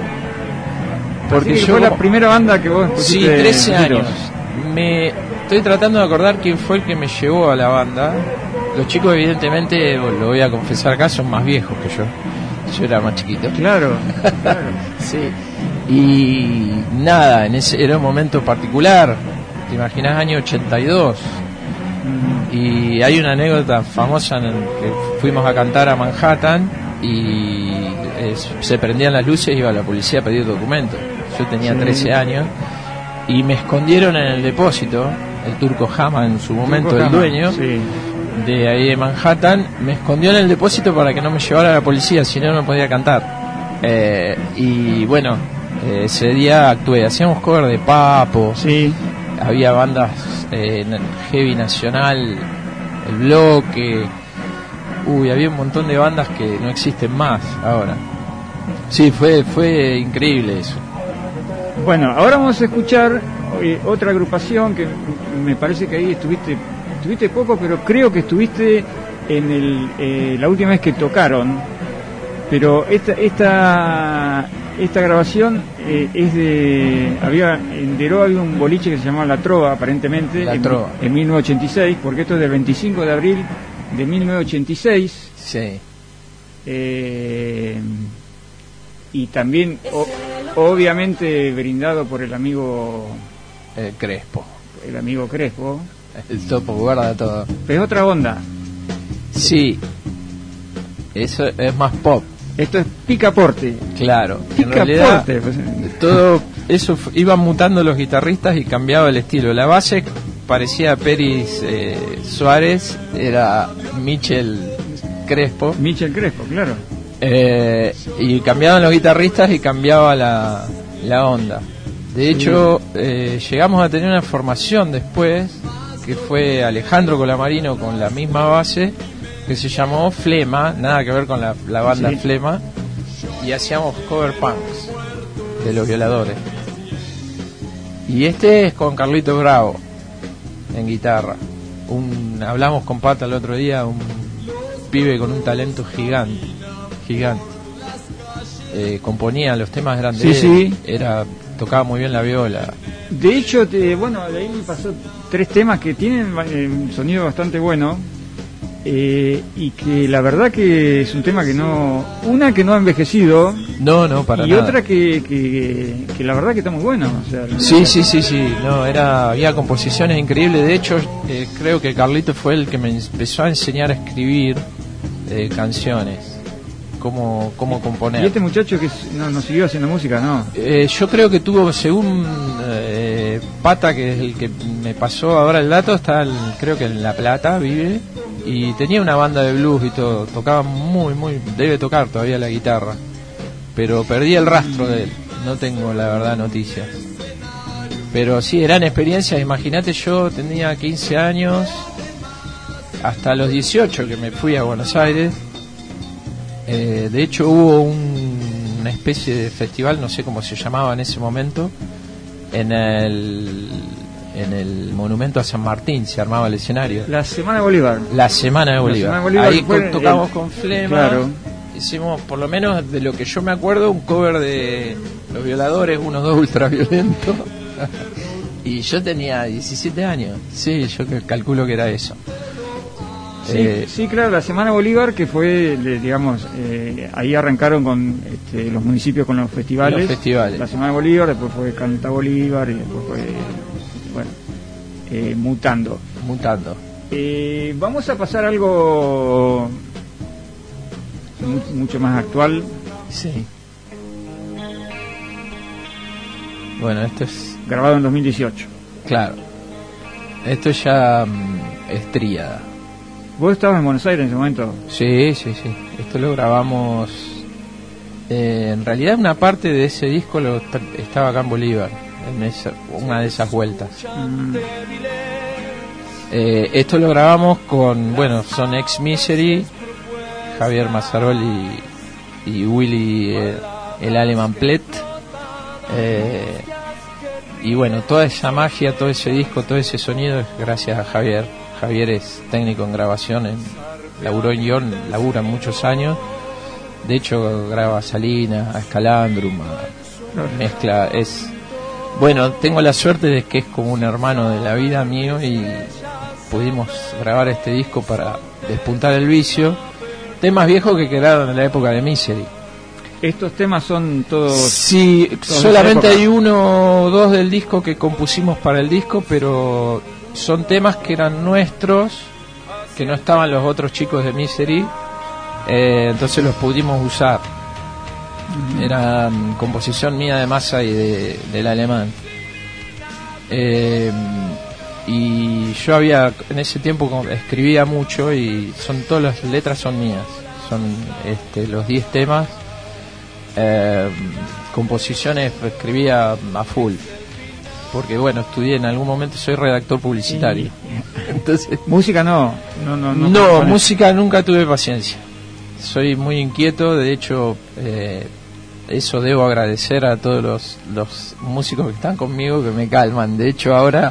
Porque Así que yo fue la como- primera banda que vos Sí, pusiste trece en años. giros. Me estoy tratando de acordar quién fue el que me llevó a la banda. Los chicos, evidentemente, lo voy a confesar acá, son más viejos que yo. Yo era más chiquito. Claro, claro. Sí. Y nada, en ese era un momento particular. Te imaginas, año ochenta y dos. Y hay una anécdota famosa en el que fuimos a cantar a Manhattan y eh, se prendían las luces y iba la policía a pedir documentos. Yo tenía Sí. trece años y me escondieron en el depósito, el Turco Jama en su momento, el Turco Jama, dueño sí. de ahí de Manhattan, me escondió en el depósito para que no me llevara la policía, si no no podía cantar. Eh, y bueno, eh, ese día actué, hacíamos cover de Papo, Sí. había bandas eh, en heavy nacional, el Bloque, uy, había un montón de bandas que no existen más ahora. Sí, fue fue increíble eso. Bueno, ahora vamos a escuchar eh, otra agrupación que me parece que ahí estuviste estuviste poco, pero creo que estuviste en el, eh, la última vez que tocaron. Pero esta esta esta grabación eh, es de había en Deró había un boliche que se llamaba La Trova, aparentemente, La en, Trova. en mil novecientos ochenta y seis, porque esto es del veinticinco de abril de mil novecientos ochenta y seis. Sí. Eh, y también o- obviamente brindado por el amigo El Crespo, el amigo Crespo, el Topo guarda todo. pero es otra onda. Sí, eso es más pop. Esto es picaporte. Claro, en realidad Picaporte. pues, todo eso fu- iban mutando los guitarristas y cambiaba el estilo. La base parecía Peris eh, Suárez, era Michel Crespo, Michel Crespo, claro. eh, y cambiaban los guitarristas y cambiaba la, la onda. De hecho, eh, llegamos a tener una formación después que fue Alejandro Colamarino con la misma base, que se llamó Flema, nada que ver con la, la banda Sí. Flema, y hacíamos cover punks de Los Violadores. Y este es con Carlito Bravo en guitarra. Un, hablamos con Pata el otro día, un pibe con un talento gigante, gigante. Eh, componía los temas grandes, Sí, sí. era tocaba muy bien la viola. De hecho, te- bueno, de ahí me pasó tres temas que tienen eh, un sonido bastante bueno. eh, y que la verdad que es un tema que no, una que no ha envejecido, No, no, para y nada. otra que, que, que la verdad que está muy bueno. O sea, Sí, sí, sí, sí, no, era, había composiciones increíbles. De hecho, eh, creo que Carlito fue el que me empezó a enseñar a escribir eh, canciones, cómo, cómo componer. Y este muchacho que es- no, no siguió haciendo música, ¿no? Eh, yo creo que tuvo, según eh, Pata, que es el que me pasó ahora el dato, está el- creo que en La Plata vive, y tenía una banda de blues y todo, tocaba muy, muy, debe tocar todavía la guitarra, pero perdí el rastro de él, no tengo la verdad noticias. Pero sí, eran experiencias, imagínate, yo tenía quince años, hasta los dieciocho que me fui a Buenos Aires. Eh, de hecho hubo un- una especie de festival, no sé cómo se llamaba en ese momento, en el, en el monumento a San Martín, se armaba el escenario. La Semana de Bolívar. La Semana de Bolívar. Semana de Bolívar Ahí fue co- tocamos el- con Flema. claro. Hicimos, por lo menos de lo que yo me acuerdo, un cover de Los Violadores, unos dos ultraviolentos. Y yo tenía diecisiete años. Sí, yo que- calculo que era eso. Sí, Eh, sí, claro, la Semana Bolívar, que fue, le- digamos, eh, ahí arrancaron con este, los municipios con los festivales. Los festivales. La Semana Bolívar, después fue Canta Bolívar y después fue, bueno, eh, mutando. Mutando. Eh, vamos a pasar algo mu- mucho más actual. Sí. Bueno, esto es, Grabado en dos mil dieciocho. claro. Esto ya mm, es tríada. ¿Vos estabas en Buenos Aires en ese momento? Sí, sí, sí. Esto lo grabamos. eh, en realidad, una parte de ese disco lo tra- estaba acá en Bolívar, en esa, una de esas vueltas. Mm, Eh, esto lo grabamos con, bueno, son Ex Misery, Javier Mazzaroli y, y Willy eh, el Alemán Plet. Eh, y bueno, toda esa magia, todo ese disco, todo ese sonido es gracias a Javier. Javier es técnico en grabación, en, laburó en Ion, labura muchos años. De hecho, graba a Salina, a Escalandrum, a mezcla. Es bueno, tengo la suerte de que es como un hermano de la vida mío y pudimos grabar este disco para despuntar el vicio. Temas viejos que quedaron en la época de Misery. Estos temas son todos... Sí, todos de esa solamente época. hay uno o dos del disco que compusimos para el disco, pero son temas que eran nuestros, que no estaban los otros chicos de Misery, eh, entonces los pudimos usar. Era mm, composición mía de Massa y de, del Alemán. Eh, y yo había, en ese tiempo como escribía mucho y son todas las letras son mías, son este, los diez temas. Eh, composiciones escribía a full porque bueno, estudié en algún momento, soy redactor publicitario. Entonces Música no, no, no. no, No, compones. música nunca tuve paciencia. Soy muy inquieto, de hecho, eh, eso debo agradecer a todos los, los músicos que están conmigo, que me calman. De hecho, ahora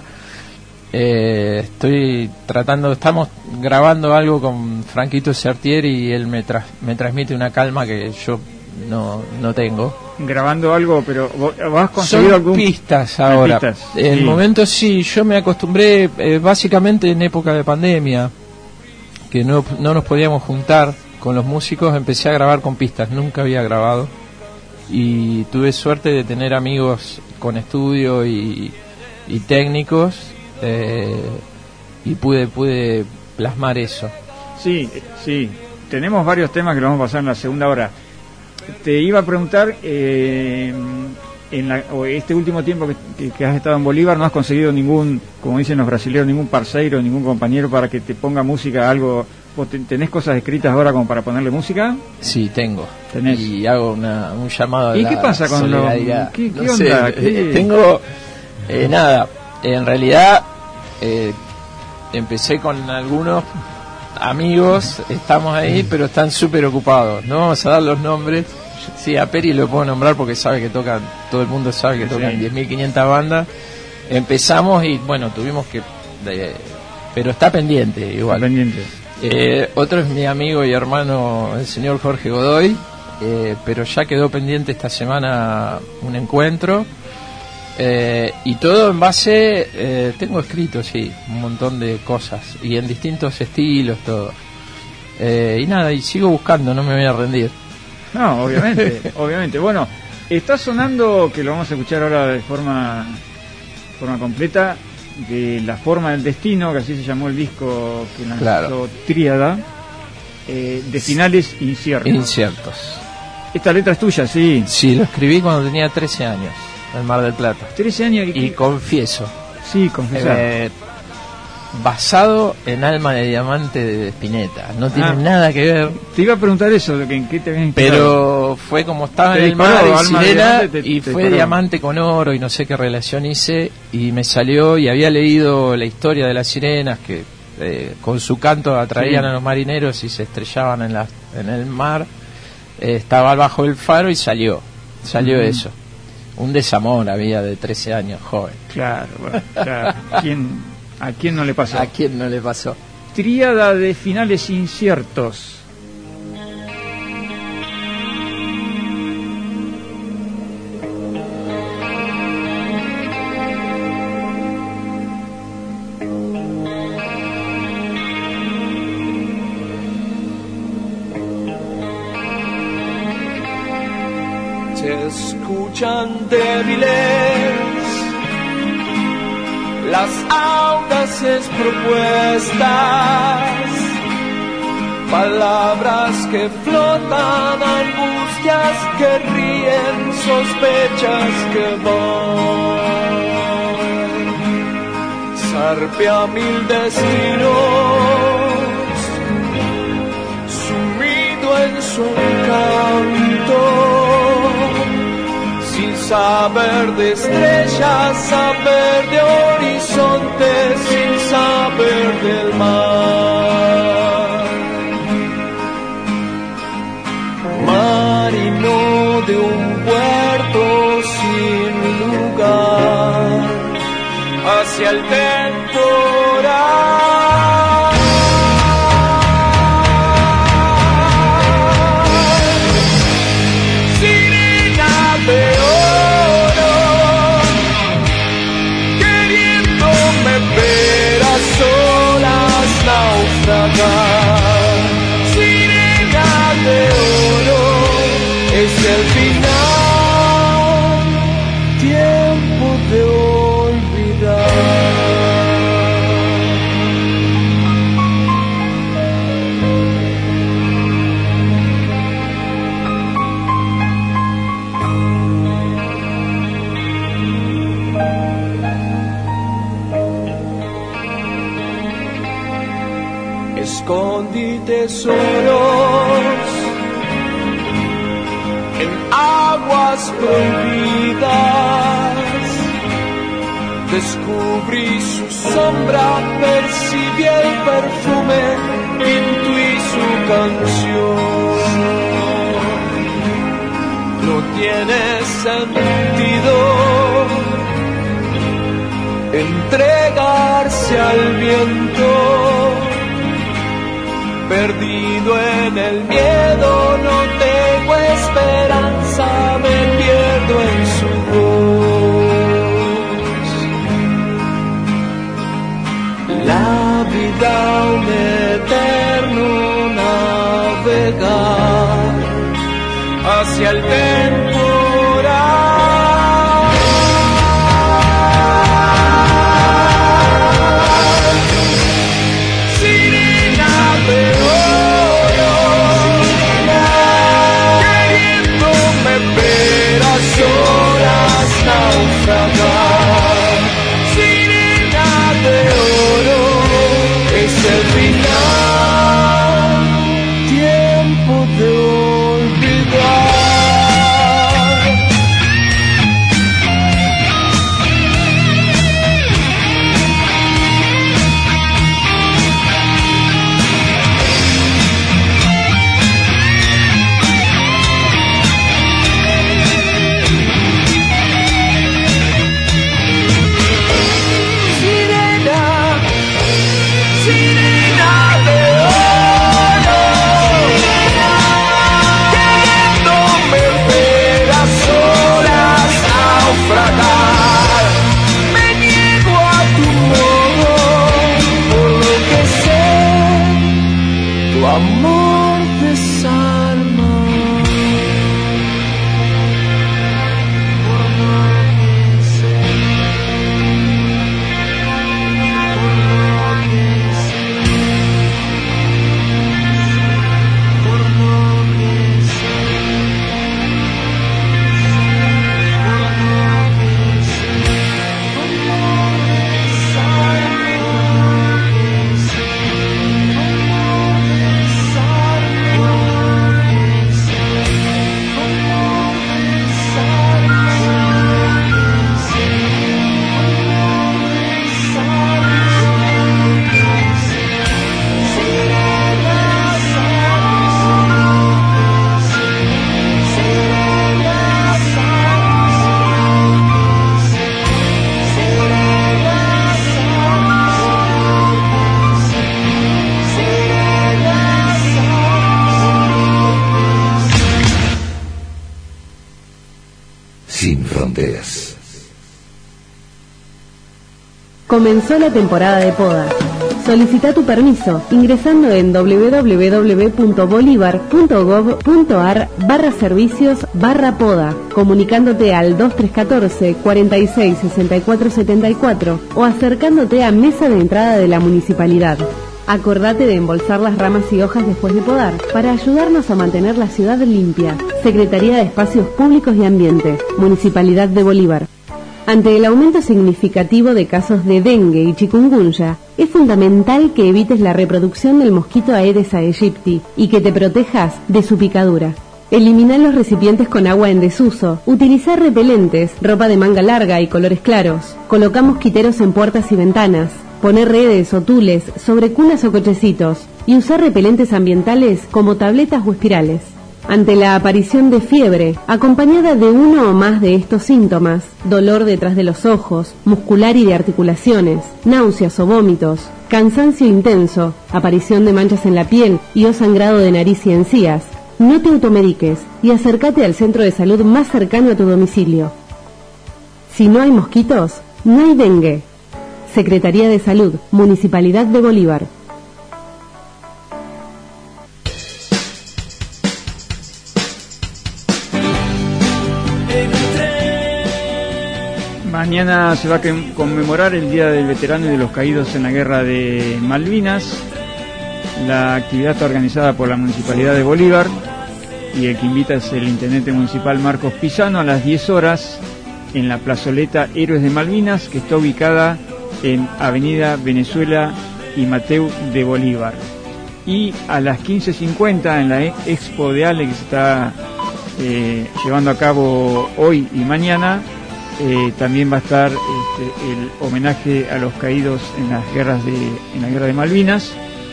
eh, estoy tratando, estamos grabando algo con Franquito Sertier y él me, tras, me transmite una calma que yo no, no tengo. Grabando algo, pero ¿vos vos has conseguido Son algún... pistas ahora. pistas, En el sí. momento sí, yo me acostumbré eh, básicamente en época de pandemia, que no, no nos podíamos juntar con los músicos, empecé a grabar con pistas, nunca había grabado y tuve suerte de tener amigos con estudio y, y técnicos eh, y pude, pude plasmar eso. Sí, sí. Tenemos varios temas que los vamos a pasar en la segunda hora. Te iba a preguntar, eh, en la, o este último tiempo que, que- que has estado en Bolívar, ¿no has conseguido ningún, como dicen los brasileños, ningún parceiro, ningún compañero para que te ponga música, algo? ¿Vos te- tenés cosas escritas ahora como para ponerle música? Sí, tengo. Tenés. Y hago una, un llamado a ¿Y la qué pasa con los- solidaridad. qué- qué No sé, onda? eh, ¿Qué? Tengo eh, nada. En realidad eh, empecé con algunos amigos, estamos ahí, pero están súper ocupados. No vamos a dar los nombres. Sí, a Peri lo puedo nombrar porque sabe que tocan, todo el mundo sabe que tocan Sí. diez mil quinientas bandas. Empezamos y bueno, tuvimos que... de- pero está pendiente igual. Pendiente. Eh, otro es mi amigo y hermano, el señor Jorge Godoy, eh, pero ya quedó pendiente esta semana un encuentro. Eh, y todo en base, eh, tengo escrito, sí, un montón de cosas, y en distintos estilos, todo. Eh, y nada, y sigo buscando, no me voy a rendir. No, obviamente, obviamente. Bueno, está sonando, que lo vamos a escuchar ahora de forma, forma completa, de La Forma del Destino, que así se llamó el disco que lanzó Claro. Tríada, eh, de finales inciertos. Inciertos. Esta letra es tuya, sí. Sí, lo escribí cuando tenía trece años, en Mar del Plata. trece años y... Y confieso, sí, confesar. eh, basado en Alma de Diamante de Spinetta. No tiene Ah. nada que ver, Te iba a preguntar eso, de que en qué te habías inspirado. pero fue como estaba Te en el disparó, mar Alma y de sirena, Diamante te- y te fue disparó. diamante con oro y no sé qué relación hice, y me salió, y había leído la historia de las sirenas que eh, con su canto atraían Sí. a los marineros y se estrellaban en, la, en el mar. Eh, estaba bajo el faro y salió, salió Ujú. eso. Un desamor había de trece años, joven. Claro, bueno, ya, ¿quién, ¿a quién no le pasó? ¿A quién no le pasó? Tríada de finales inciertos. Se escuchan débiles las audaces propuestas, palabras que flotan, angustias que ríen, sospechas que van. Zarpea mil destinos, sumido en su encanto, sin saber de estrellas, saber de horizontes, sin saber del mar. Marino de un puerto sin lugar, hacia el temporal. Sirena de oro, queriéndome ver a solas naufragar. Sirena de oro, es el final, tiempo de olvidar. Escondí tesoros en aguas prohibidas, descubrí su sombra, percibí el perfume, intuí su canción. No tiene sentido entregarse al viento, perdido en el miedo, no tengo esperanza, me pierdo en su voz. La vida un eterno navegar hacia el temporal. Horas naufragar, sirena de oro, es el final, tiempo de olvidar. fronteras. Comenzó la temporada de poda. Solicita tu permiso ingresando en w w w punto bolivar punto gov punto ar barra servicios barra poda, comunicándote al dos tres uno cuatro, cuarenta y seis, sesenta y cuatro setenta y cuatro o acercándote a mesa de entrada de la municipalidad. Acordate de embolsar las ramas y hojas después de podar para ayudarnos a mantener la ciudad limpia. Secretaría de Espacios Públicos y Ambiente, Municipalidad de Bolívar. Ante el aumento significativo de casos de dengue y chikungunya, es fundamental que evites la reproducción del mosquito Aedes aegypti y que te protejas de su picadura. Elimina los recipientes con agua en desuso, utiliza repelentes, ropa de manga larga y colores claros, coloca mosquiteros en puertas y ventanas, poner redes o tules sobre cunas o cochecitos y usar repelentes ambientales como tabletas o espirales. Ante la aparición de fiebre, acompañada de uno o más de estos síntomas, dolor detrás de los ojos, muscular y de articulaciones, náuseas o vómitos, cansancio intenso, aparición de manchas en la piel y o sangrado de nariz y encías, no te automediques y acércate al centro de salud más cercano a tu domicilio. Si no hay mosquitos, no hay dengue. Secretaría de Salud, Municipalidad de Bolívar. Mañana se va a conmemorar el Día del Veterano y de los Caídos en la Guerra de Malvinas. La actividad está organizada por la Municipalidad de Bolívar y el que invita es el Intendente Municipal Marcos Pisano a las diez horas en la plazoleta Héroes de Malvinas, que está ubicada en Avenida Venezuela y Mateu de Bolívar. Y a las quince cincuenta en la Expo de Ale, que se está eh, llevando a cabo hoy y mañana, Eh, también va a estar este, el homenaje a los caídos en las guerras de en la guerra de Malvinas.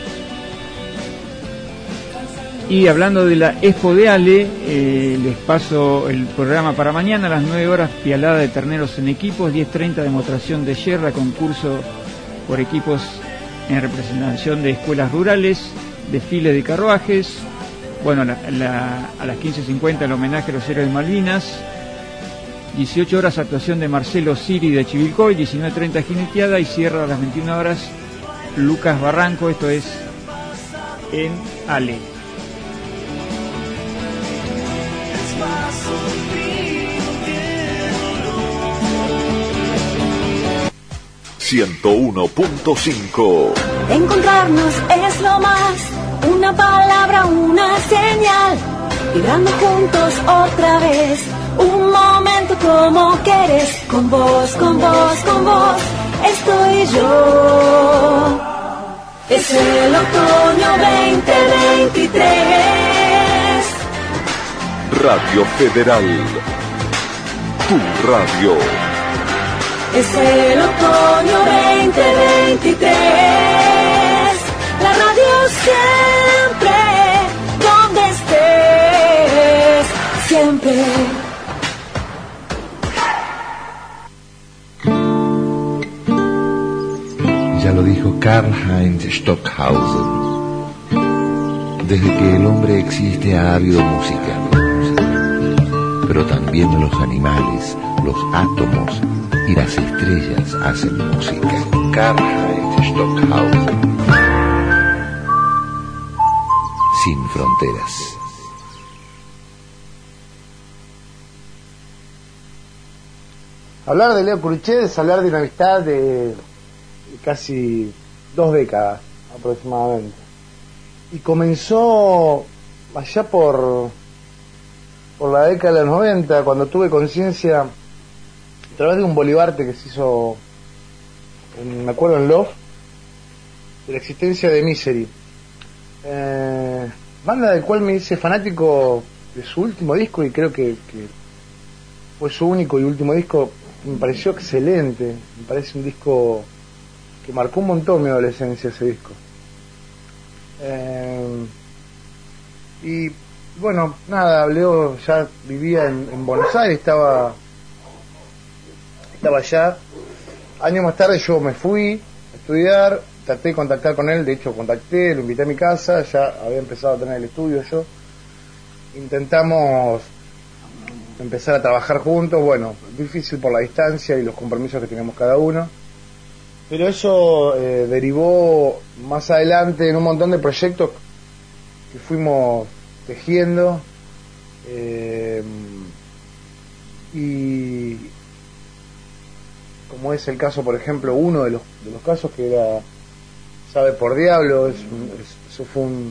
Y hablando de la Expo de Ale, eh, les paso el programa para mañana a las nueve horas, pialada de terneros en equipos, diez treinta demostración de yerra, concurso por equipos en representación de escuelas rurales, desfile de carruajes, bueno, la, la, a las quince cincuenta el homenaje a los héroes de Malvinas, dieciocho horas actuación de Marcelo Siri de Chivilcoy, diecinueve treinta jineteada y cierra a las veintiuna horas Lucas Barranco, esto es en Ale. ciento uno punto cinco. Encontrarnos es lo más, una palabra, una señal, vibrando juntos otra vez. Un momento como quieres, con vos, con vos, con vos, estoy yo. Es el otoño veinte veintitrés. Radio Federal, tu radio. Es el otoño veinte veintitrés. La radio siempre, donde estés, siempre. Ya lo dijo Karl-Heinz Stockhausen. Desde que el hombre existe ha habido música, pero también los animales, los átomos y las estrellas hacen música. Karl-Heinz Stockhausen. Sin fronteras. Hablar de Leo Kurichet es hablar de una amistad de casi dos décadas aproximadamente, y comenzó allá por por la década de los noventa, cuando tuve conciencia a través de un bolivarte que se hizo en, me acuerdo en Love, de la existencia de Misery, eh, banda del cual me hice fanático de su último disco, y creo que, que fue su único y último disco. Me pareció excelente, me parece un disco que marcó un montón mi adolescencia, ese disco. Eh, y bueno, nada, Leo ya vivía en, en Buenos Aires, estaba estaba allá. Años más tarde yo me fui a estudiar, traté de contactar con él, de hecho contacté, lo invité a mi casa, ya había empezado a tener el estudio yo. Intentamos empezar a trabajar juntos. Bueno, difícil por la distancia y los compromisos que tenemos cada uno, pero eso eh, derivó más adelante en un montón de proyectos que fuimos tejiendo, eh, y como es el caso, por ejemplo, uno de los, de los casos que era Sabe por Diablo, es, es, eso fue un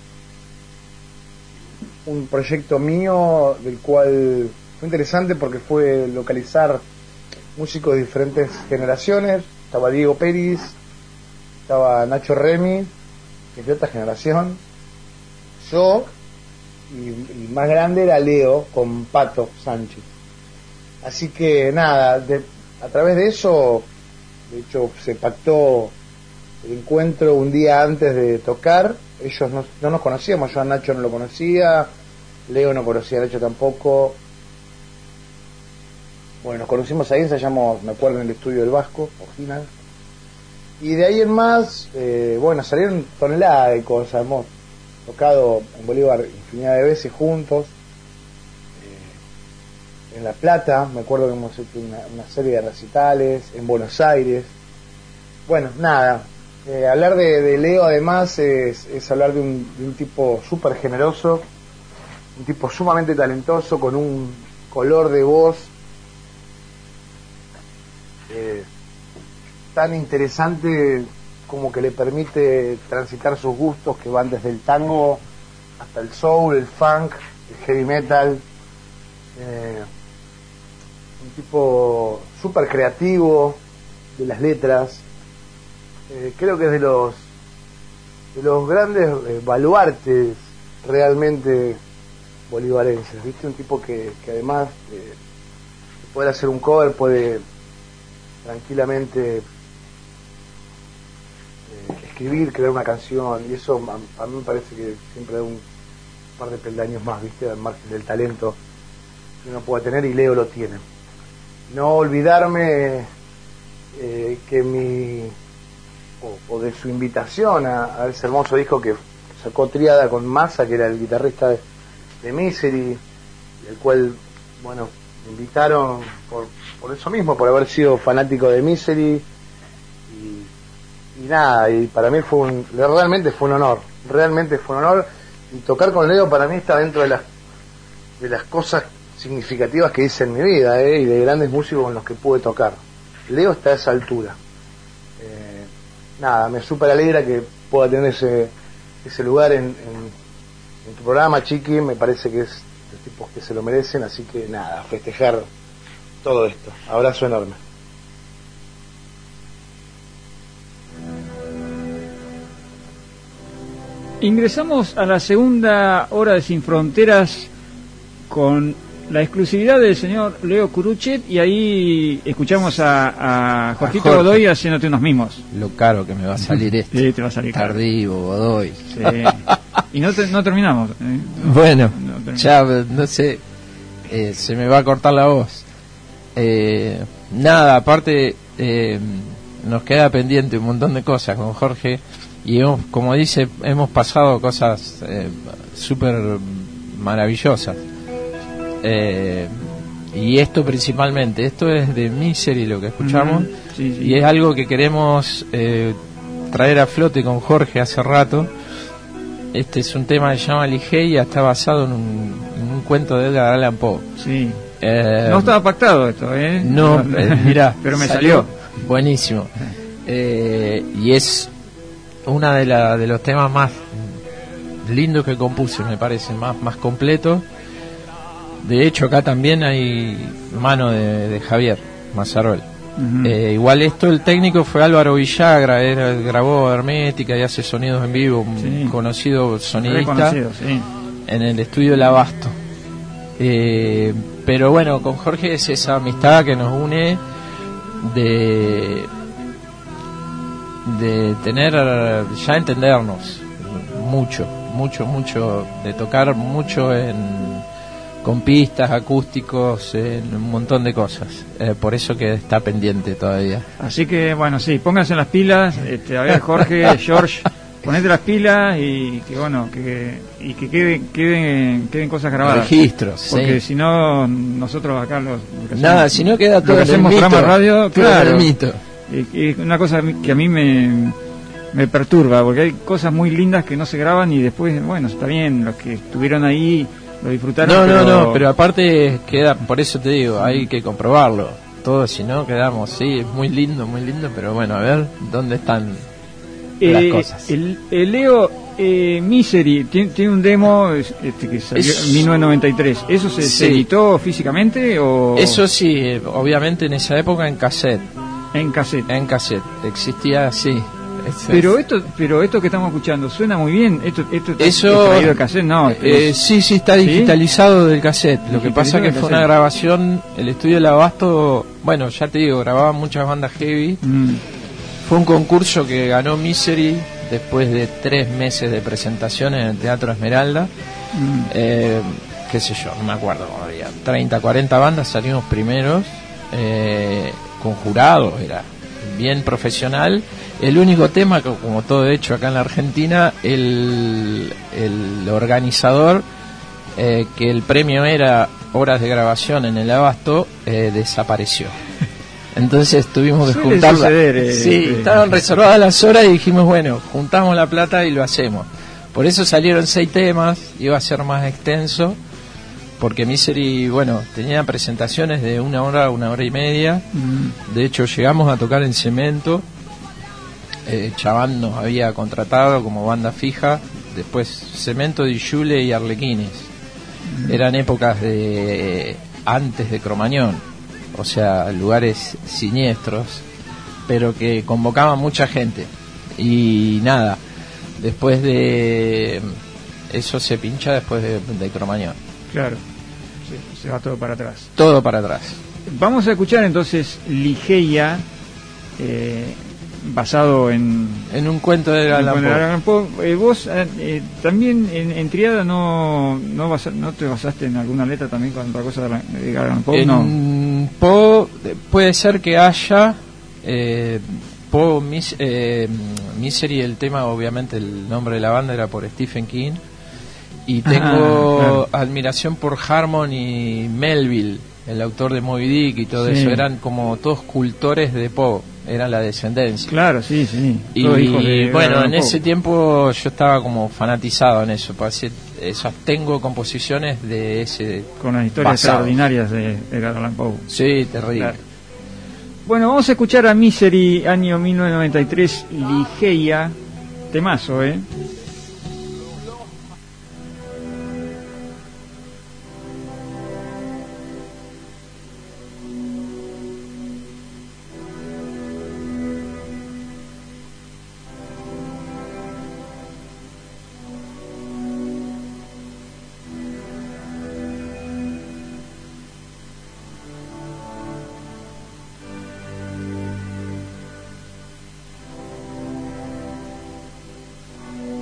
un proyecto mío del cual fue interesante porque fue localizar músicos de diferentes generaciones. Estaba Diego Pérez, estaba Nacho Remy, que es de otra generación, yo, y, y más grande era Leo con Pato Sánchez. Así que nada, de, a través de eso, de hecho se pactó el encuentro un día antes de tocar. Ellos no, no nos conocíamos, yo a Nacho no lo conocía, Leo no conocía a Nacho tampoco. Bueno, nos conocimos ahí, ensayamos, me acuerdo, en el estudio del Vasco, Ojina. Y de ahí en más, eh, bueno, salieron toneladas de cosas. Hemos tocado en Bolívar infinidad de veces juntos. Eh, en La Plata, me acuerdo que hemos hecho una, una serie de recitales, en Buenos Aires. Bueno, nada. Eh, hablar de, de Leo además es, es hablar de un, de un tipo súper generoso, un tipo sumamente talentoso, con un color de voz eh, tan interesante como que le permite transitar sus gustos que van desde el tango hasta el soul, el funk, el heavy metal. Eh, un tipo súper creativo de las letras. Eh, creo que es de los de los grandes eh, baluartes realmente bolivarenses, ¿viste? Un tipo que, que además eh, puede hacer un cover, puede tranquilamente eh, escribir, crear una canción, y eso a, a mí me parece que siempre da un par de peldaños más, ¿viste? Al margen del talento que uno pueda tener, y Leo lo tiene. No olvidarme eh, que mi O, o de su invitación a, a ese hermoso disco que sacó Tríada con Massa, que era el guitarrista de, de Misery, el cual, bueno, me invitaron por, por eso mismo, por haber sido fanático de Misery, y, y nada, y para mí fue un, realmente fue un honor, realmente fue un honor, y tocar con Leo para mí está dentro de las de las cosas significativas que hice en mi vida, ¿eh? Y de grandes músicos con los que pude tocar. Leo está a esa altura. Nada, me súper alegra que pueda tener ese ese lugar en, en, en tu programa, Chiqui. Me parece que es de tipos que se lo merecen, así que nada, festejar todo esto. Abrazo enorme. Ingresamos a la segunda hora de Sin Fronteras con la exclusividad del señor Leo Curuchet, y ahí escuchamos a, a Jorgito Jorge. Godoy haciéndote unos mimos. Lo caro que me va a salir esto. Sí, te va a salir caro. Tardivo, Godoy. Sí. Y no, te, no terminamos. ¿eh? Bueno, No terminamos. ya no sé, eh, se me va a cortar la voz. Eh, nada, aparte eh, nos queda pendiente un montón de cosas con Jorge, y hemos, como dice, hemos pasado cosas eh, súper maravillosas. Eh, y esto principalmente, esto es de Misery lo que escuchamos, Mm, sí, sí. y es algo que queremos eh, traer a flote con Jorge hace rato. Este es un tema que se llama Ligeia, está basado en un, en un cuento de Edgar Allan Poe. Sí. Eh, No estaba pactado esto, ¿eh? no, eh, mirá, pero me salió. buenísimo. Eh, y es una de, la, de los temas más lindos que compuse, me parece, más, más completo. De hecho, acá también hay mano de, de Javier Mazarol. Ujú. Eh, igual esto, el técnico fue Álvaro Villagra, era, grabó Hermética y hace sonidos en vivo, un Sí. conocido sonidista Reconocido, sí. en el estudio El Abasto. Eh, pero bueno, con Jorge es esa amistad que nos une de de tener, ya entendernos mucho, mucho, mucho, de tocar mucho en con pistas, acústicos, en un montón de cosas. Eh, por eso que está pendiente todavía. Así que, bueno, sí, pónganse las pilas. Este, a ver, Jorge, George, ponete las pilas y que bueno, que y que queden queden queden cosas grabadas. Registros, porque sí. si no nosotros acá los lo que Nada, hacemos- si no queda lo todo que en el hacemos mito, programa radio, todo en claro. el mito. Y- y Es una cosa que a mí me me perturba, porque hay cosas muy lindas que no se graban y después, bueno, está bien, los que estuvieron ahí lo disfrutaron. No, pero... no, no, pero aparte queda, por eso te digo, hay que comprobarlo. Todo, si no, quedamos, sí, es muy lindo, muy lindo, pero bueno, a ver, ¿dónde están las Eh, cosas? El, el Leo eh, Misery tiene, tiene un demo este, que salió Es- en mil novecientos noventa y tres. ¿Eso se, se Sí. editó físicamente o Eso sí, eh, obviamente en esa época en cassette, en cassette? en cassette, existía así. Es- Pero esto, pero esto que estamos escuchando suena muy bien. Esto, esto está Eso, extraído de cassette, no. eh, es- sí, sí, está ¿Sí? digitalizado del cassette. Lo que pasa Digitalizado que del fue una cassette. grabación, el estudio del Abasto, bueno, ya te digo, grababan muchas bandas heavy. Mm, Fue un concurso que ganó Misery después de tres meses de presentaciones en el Teatro Esmeralda. mm. Eh, qué sé yo, no me acuerdo, como había treinta, cuarenta bandas, salimos primeros, eh, con jurados, era bien profesional. El único tema, que, como todo hecho acá en la Argentina, el, el organizador, eh, que el premio era horas de grabación en el Abasto, eh, desapareció. Entonces tuvimos que Suele juntarla. suceder, eh, sí, eh. estaban reservadas las horas y dijimos, bueno, juntamos la plata y lo hacemos. Por eso salieron seis temas, iba a ser más extenso, porque Misery, bueno, tenía presentaciones de una hora, una hora y media. Mm. De hecho, llegamos a tocar en Cemento. Eh, Chaván nos había contratado como banda fija. Después Cemento, Di Yule y Arlequines. Eran épocas de antes de Cromañón, o sea, lugares siniestros, pero que convocaban mucha gente. Y nada, después de eso se pincha después de, de Cromañón. Claro, se, se va todo para atrás. Todo para atrás. Vamos a escuchar entonces Ligeia, eh, basado en En un cuento de en Allan Juan de Poe. Allan Poe. Eh, vos eh, eh, también en, en Triada no no, basa- no te basaste en alguna letra también con otra cosa de Allan- de Allan Poe, no. En Poe eh, puede ser que haya eh, Poe Mis- eh, Misery, el tema, obviamente el nombre de la banda era por Stephen King, y Ah, tengo claro. admiración por Harmon y Melville, el autor de Moby Dick y todo Sí. eso. Eran como todos cultores de Poe, eran la descendencia. Claro, sí, sí. Y Todos hijos de bueno, Allan en Poe. ese tiempo yo estaba como fanatizado en eso. Parece, esas tengo composiciones de ese. Con las historias basado. extraordinarias de Edgar Allan Poe. Sí, terrible. Claro. Bueno, vamos a escuchar a Misery, año mil novecientos noventa y tres, Ligeia, temazo, ¿eh? Thank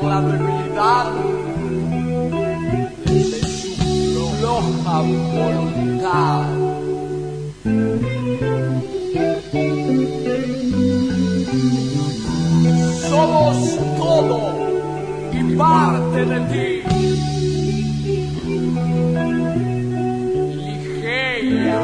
con la debilidad de su floja voluntad. Somos todo y parte de ti. Ligeia.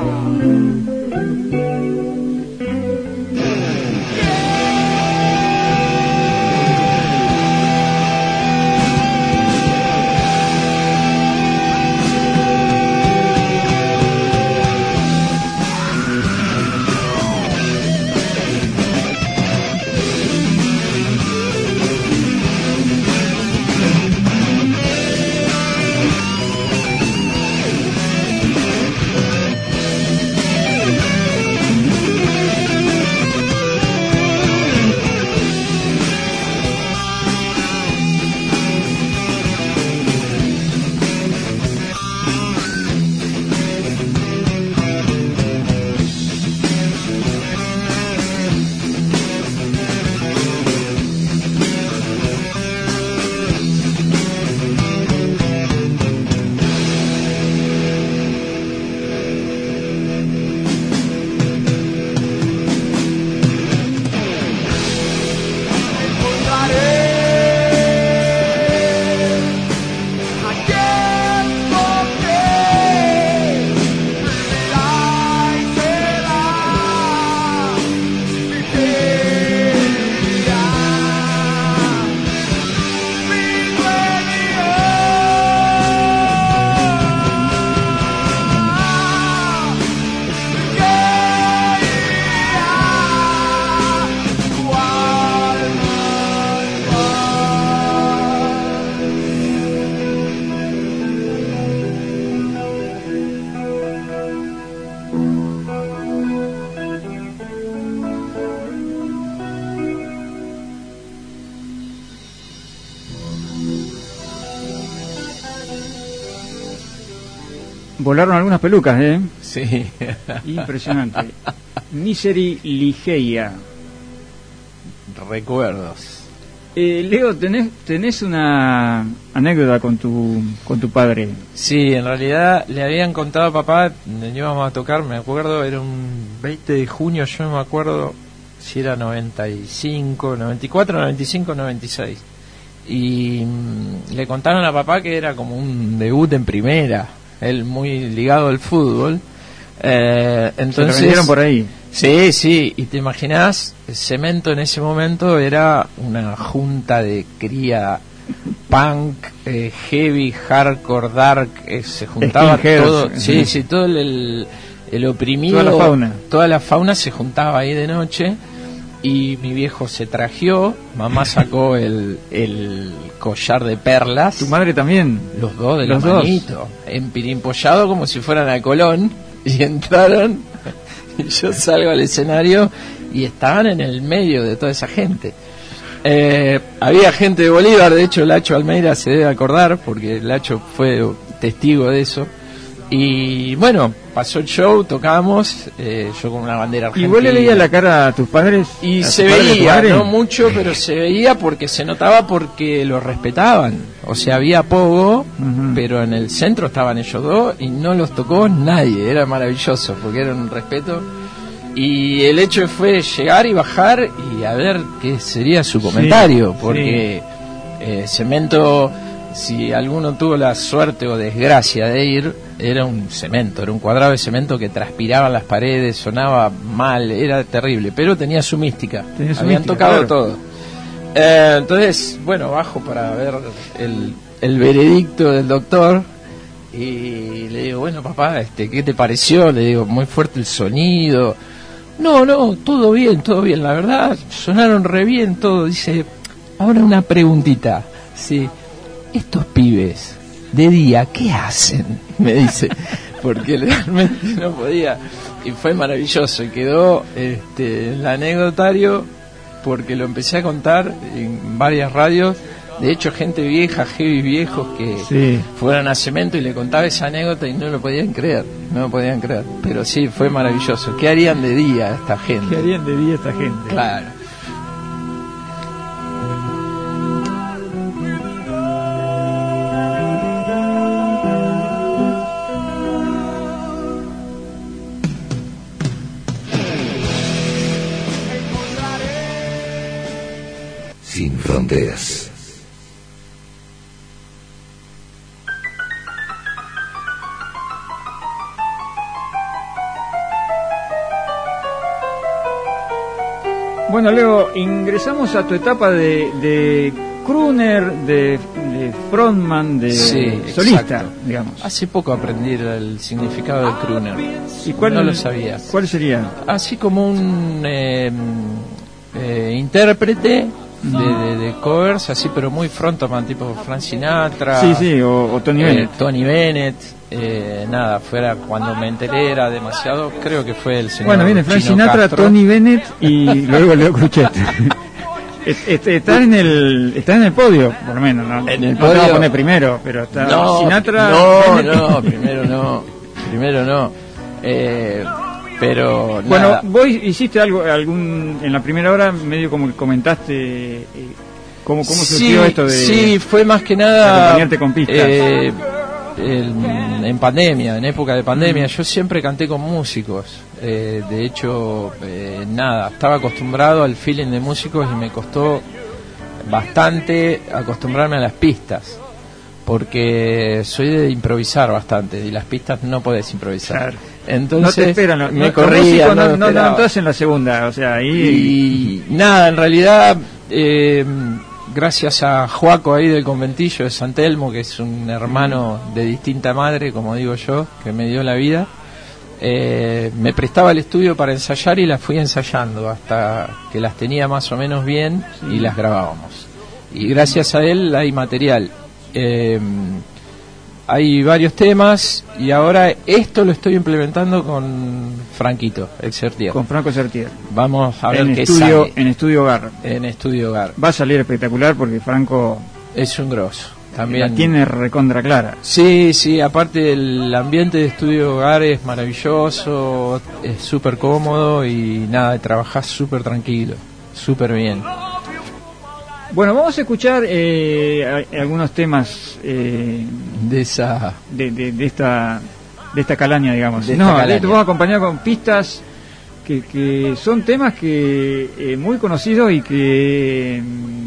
Volaron algunas pelucas, ¿eh? Sí. Impresionante. Misery Ligeia. Recuerdos. Eh, Leo, ¿tenés, tenés una anécdota con tu con tu padre? Sí, en realidad le habían contado a papá, íbamos a tocar, me acuerdo, era un veinte de junio, yo no me acuerdo si era noventa y cinco, noventa y cuatro, noventa y cinco, noventa y seis. Y mmm, le contaron a papá que era como un debut en primera, él muy ligado al fútbol. Eh, entonces, ¿se lo vendieron por ahí? Sí, sí, y te imaginás, Cemento en ese momento era una junta de cría punk, eh, heavy, hardcore, dark, eh, se juntaba Skinheads. todo, sí, sí, todo el, el, el oprimido, Toda la fauna. toda la fauna se juntaba ahí de noche, y mi viejo se trajeó, mamá sacó el, el collar de perlas. ¿Tu madre también? Los dos de Los la dos. manito, empirimpollado como si fueran a Colón, y entraron, y yo salgo al escenario, y estaban en el medio de toda esa gente. Eh, había gente de Bolívar, de hecho Lacho Almeida se debe acordar, porque Lacho fue testigo de eso. Y bueno, pasó el show, tocamos, eh, yo con una bandera ¿Y argentina. vos le veías la cara a tus padres? Y ¿A se tu padre, a tu veía, madre? no mucho, pero se veía porque se notaba porque lo respetaban. O sea, había pogo, Ujú. pero en el centro estaban ellos dos y no los tocó nadie. Era maravilloso porque era un respeto. Y el hecho fue llegar y bajar y a ver qué sería su comentario, Sí, porque eh, Cemento, si alguno tuvo la suerte o desgracia de ir, era un cemento, era un cuadrado de cemento que transpiraba en las paredes, sonaba mal, era terrible, pero tenía su mística. Tenía su Habían mística, tocado claro. todo. Eh, entonces, bueno, bajo para ver el, el veredicto del doctor y le digo, bueno, papá, este, ¿qué te pareció? Le digo, muy fuerte el sonido. No, no, todo bien, todo bien, la verdad, sonaron re bien todo. Dice, ahora una preguntita, sí, estos pibes de día, ¿qué hacen? Me dice, porque realmente no podía. Y fue maravilloso, y quedó este, en el anecdotario, porque lo empecé a contar en varias radios. De hecho, gente vieja, heavy viejos que Sí. fueron a Cemento y le contaba esa anécdota y no lo podían creer, no lo podían creer. Pero sí, fue maravilloso. ¿Qué harían de día esta gente? ¿Qué harían de día esta gente? Claro. sin fronteras. Bueno, Leo, ingresamos a tu etapa de, de crooner, de, de frontman, de Sí, solista, exacto. digamos. Hace poco aprendí el significado del crooner. ¿Y cuál, no lo sabía. ¿Cuál sería? Así como un eh, eh, intérprete de, de, de covers, así pero muy frontman, tipo Frank Sinatra. Sí, sí, o, o Tony eh, Bennett. Tony Bennett. Eh, nada, fuera cuando me enteré era demasiado. Creo que fue el señor. Bueno, viene Frank Chino Sinatra, Castro. Tony Bennett y luego Leo Cruchet. Es- es- Está en el está en el podio, por lo menos, ¿no? En el No te voy a podio. poner primero, pero está No, Sinatra. no, Bennett. no, primero no, primero no. Eh, pero Bueno, nada. vos hiciste algo, algún en la primera hora, medio como que comentaste eh, cómo, cómo sí, surgió esto de, sí, fue más que de nada acompañarte con pistas. eh, el- en pandemia, en época de pandemia, Mm. yo siempre canté con músicos. Eh, de hecho, eh, nada, estaba acostumbrado al feeling de músicos y me costó bastante acostumbrarme a las pistas. Porque soy de improvisar bastante y las pistas no podés improvisar. Claro. Entonces no te esperan, los- me no- los corría, músicos no, no, me no, no esperaba. entras en la segunda, o sea, ahí Y nada, en realidad, eh, gracias a Joaco ahí del conventillo de San Telmo, que es un hermano de distinta madre, como digo yo, que me dio la vida, eh, me prestaba el estudio para ensayar y las fui ensayando hasta que las tenía más o menos bien y las grabábamos. Y gracias a él hay material. Eh, hay varios temas y ahora esto lo estoy implementando con Franquito, el Sertier. con Franco Sertier. Vamos a ver En qué estudio, sale en estudio Garra. en Estudio Hogar. Va a salir espectacular porque Franco Es un grosso. la También tiene recontra clara. Sí, sí, aparte el ambiente de Estudio Hogar es maravilloso, es súper cómodo y nada, trabajás súper tranquilo, súper bien. Bueno, vamos a escuchar eh, a- algunos temas eh, De esa... de, de, de esta de esta calaña, digamos. De esta no, calaña. te vamos a acompañar con pistas que, que son temas que eh, muy conocidos y que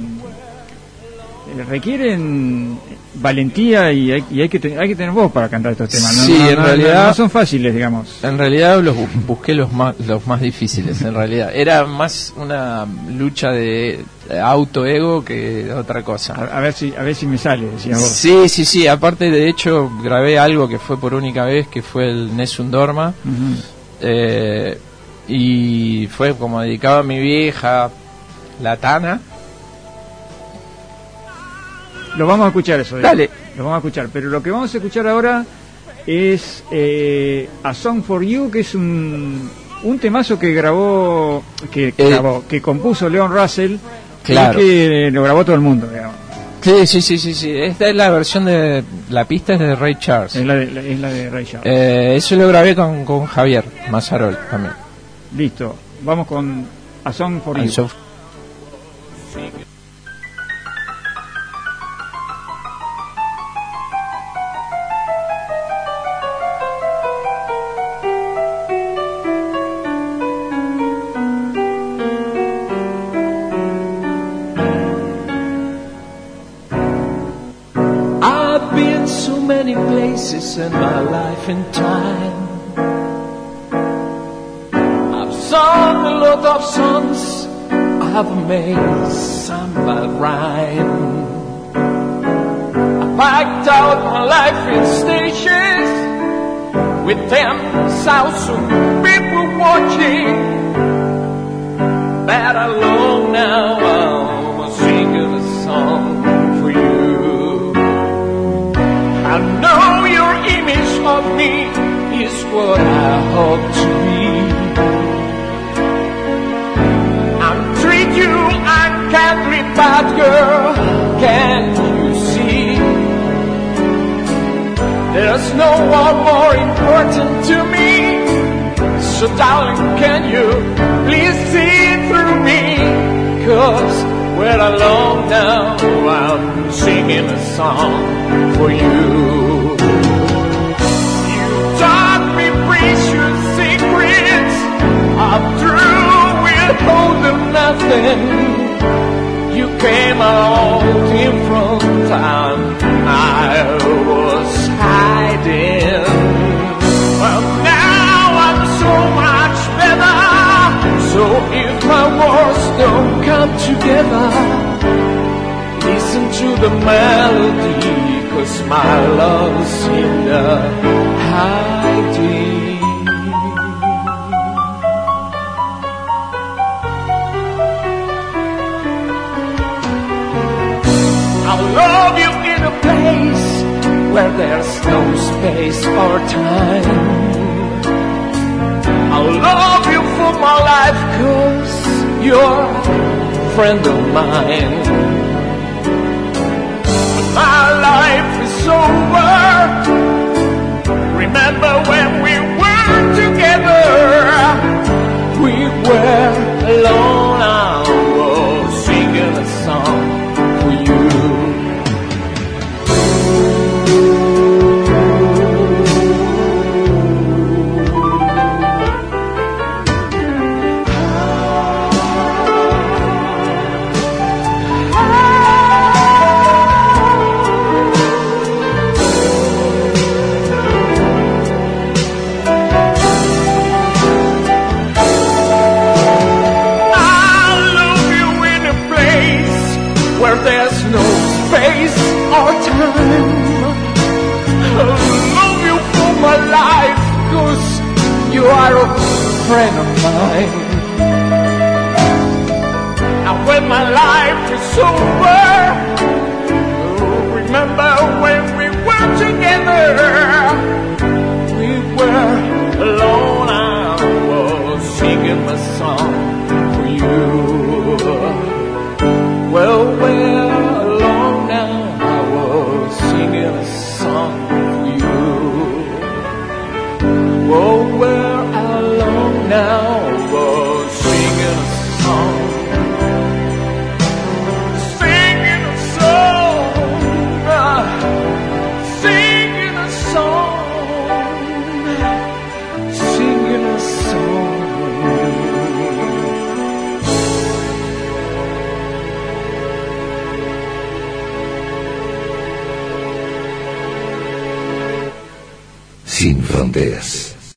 mm, eh, requieren valentía y hay, y hay que ten- hay que tener voz para cantar estos temas. ¿no? Sí, No, en no, realidad- no, no son fáciles, digamos. En realidad los bu- busqué los más, los más difíciles, en realidad. Era más una lucha de autoego que otra cosa. A, a ver si a ver si me sale, decías vos. Sí, sí, sí, aparte de hecho grabé algo que fue por única vez, que fue el Nessun Dorma. Ujú. Eh, y fue como dedicado a mi vieja, la Tana. Lo vamos a escuchar eso. Dale. Lo vamos a escuchar. Pero lo que vamos a escuchar ahora es eh, A Song for You, que es un, un temazo que grabó, que, Eh, grabó, que compuso Leon Russell, Claro. y que lo grabó todo el mundo, digamos. Sí, sí, sí, sí, sí. Esta es la versión de la pista es de Ray Charles. Es la de, la- es la de Ray Charles. Eh, eso lo grabé con, con Javier Mazarol también. Listo. Vamos con A Song for You. And so- I've been so many places in my life and time. I've sung a lot of songs, I've made some bad rhyme. I've packed out my life in stations with ten thousand people watching. But alone now, I'm singing a song for you. I know your image of me is what I hope to be. I'm treat you unkindly, bad girl, can't you see? There's no one more important to me. So darling, can you please see through me? Cause we're alone now, I'm singing a song for you. You taught me precious secrets, I'm through with holding nothing. you came along different time. I was hiding. Well, now I'm so much better. So if my words don't come together, listen to the melody, 'cause my love's in the hiding. I'll love you in a place where there's no space or time. I'll love you for my life, 'cause you're a friend of mine. When my life is over, remember when we were together. We were alone, I was singing a song for you. There's no space or time. I love you for my life, 'cause you are a friend of mine. And when my life is over, remember when we were together. We were alone, I was singing my song for you. Well, we're alone now, I was singing a song for you. Well, we're alone now, I was singing a song. Singing a song, uh, singing a song, singing a song. Sin fronteras.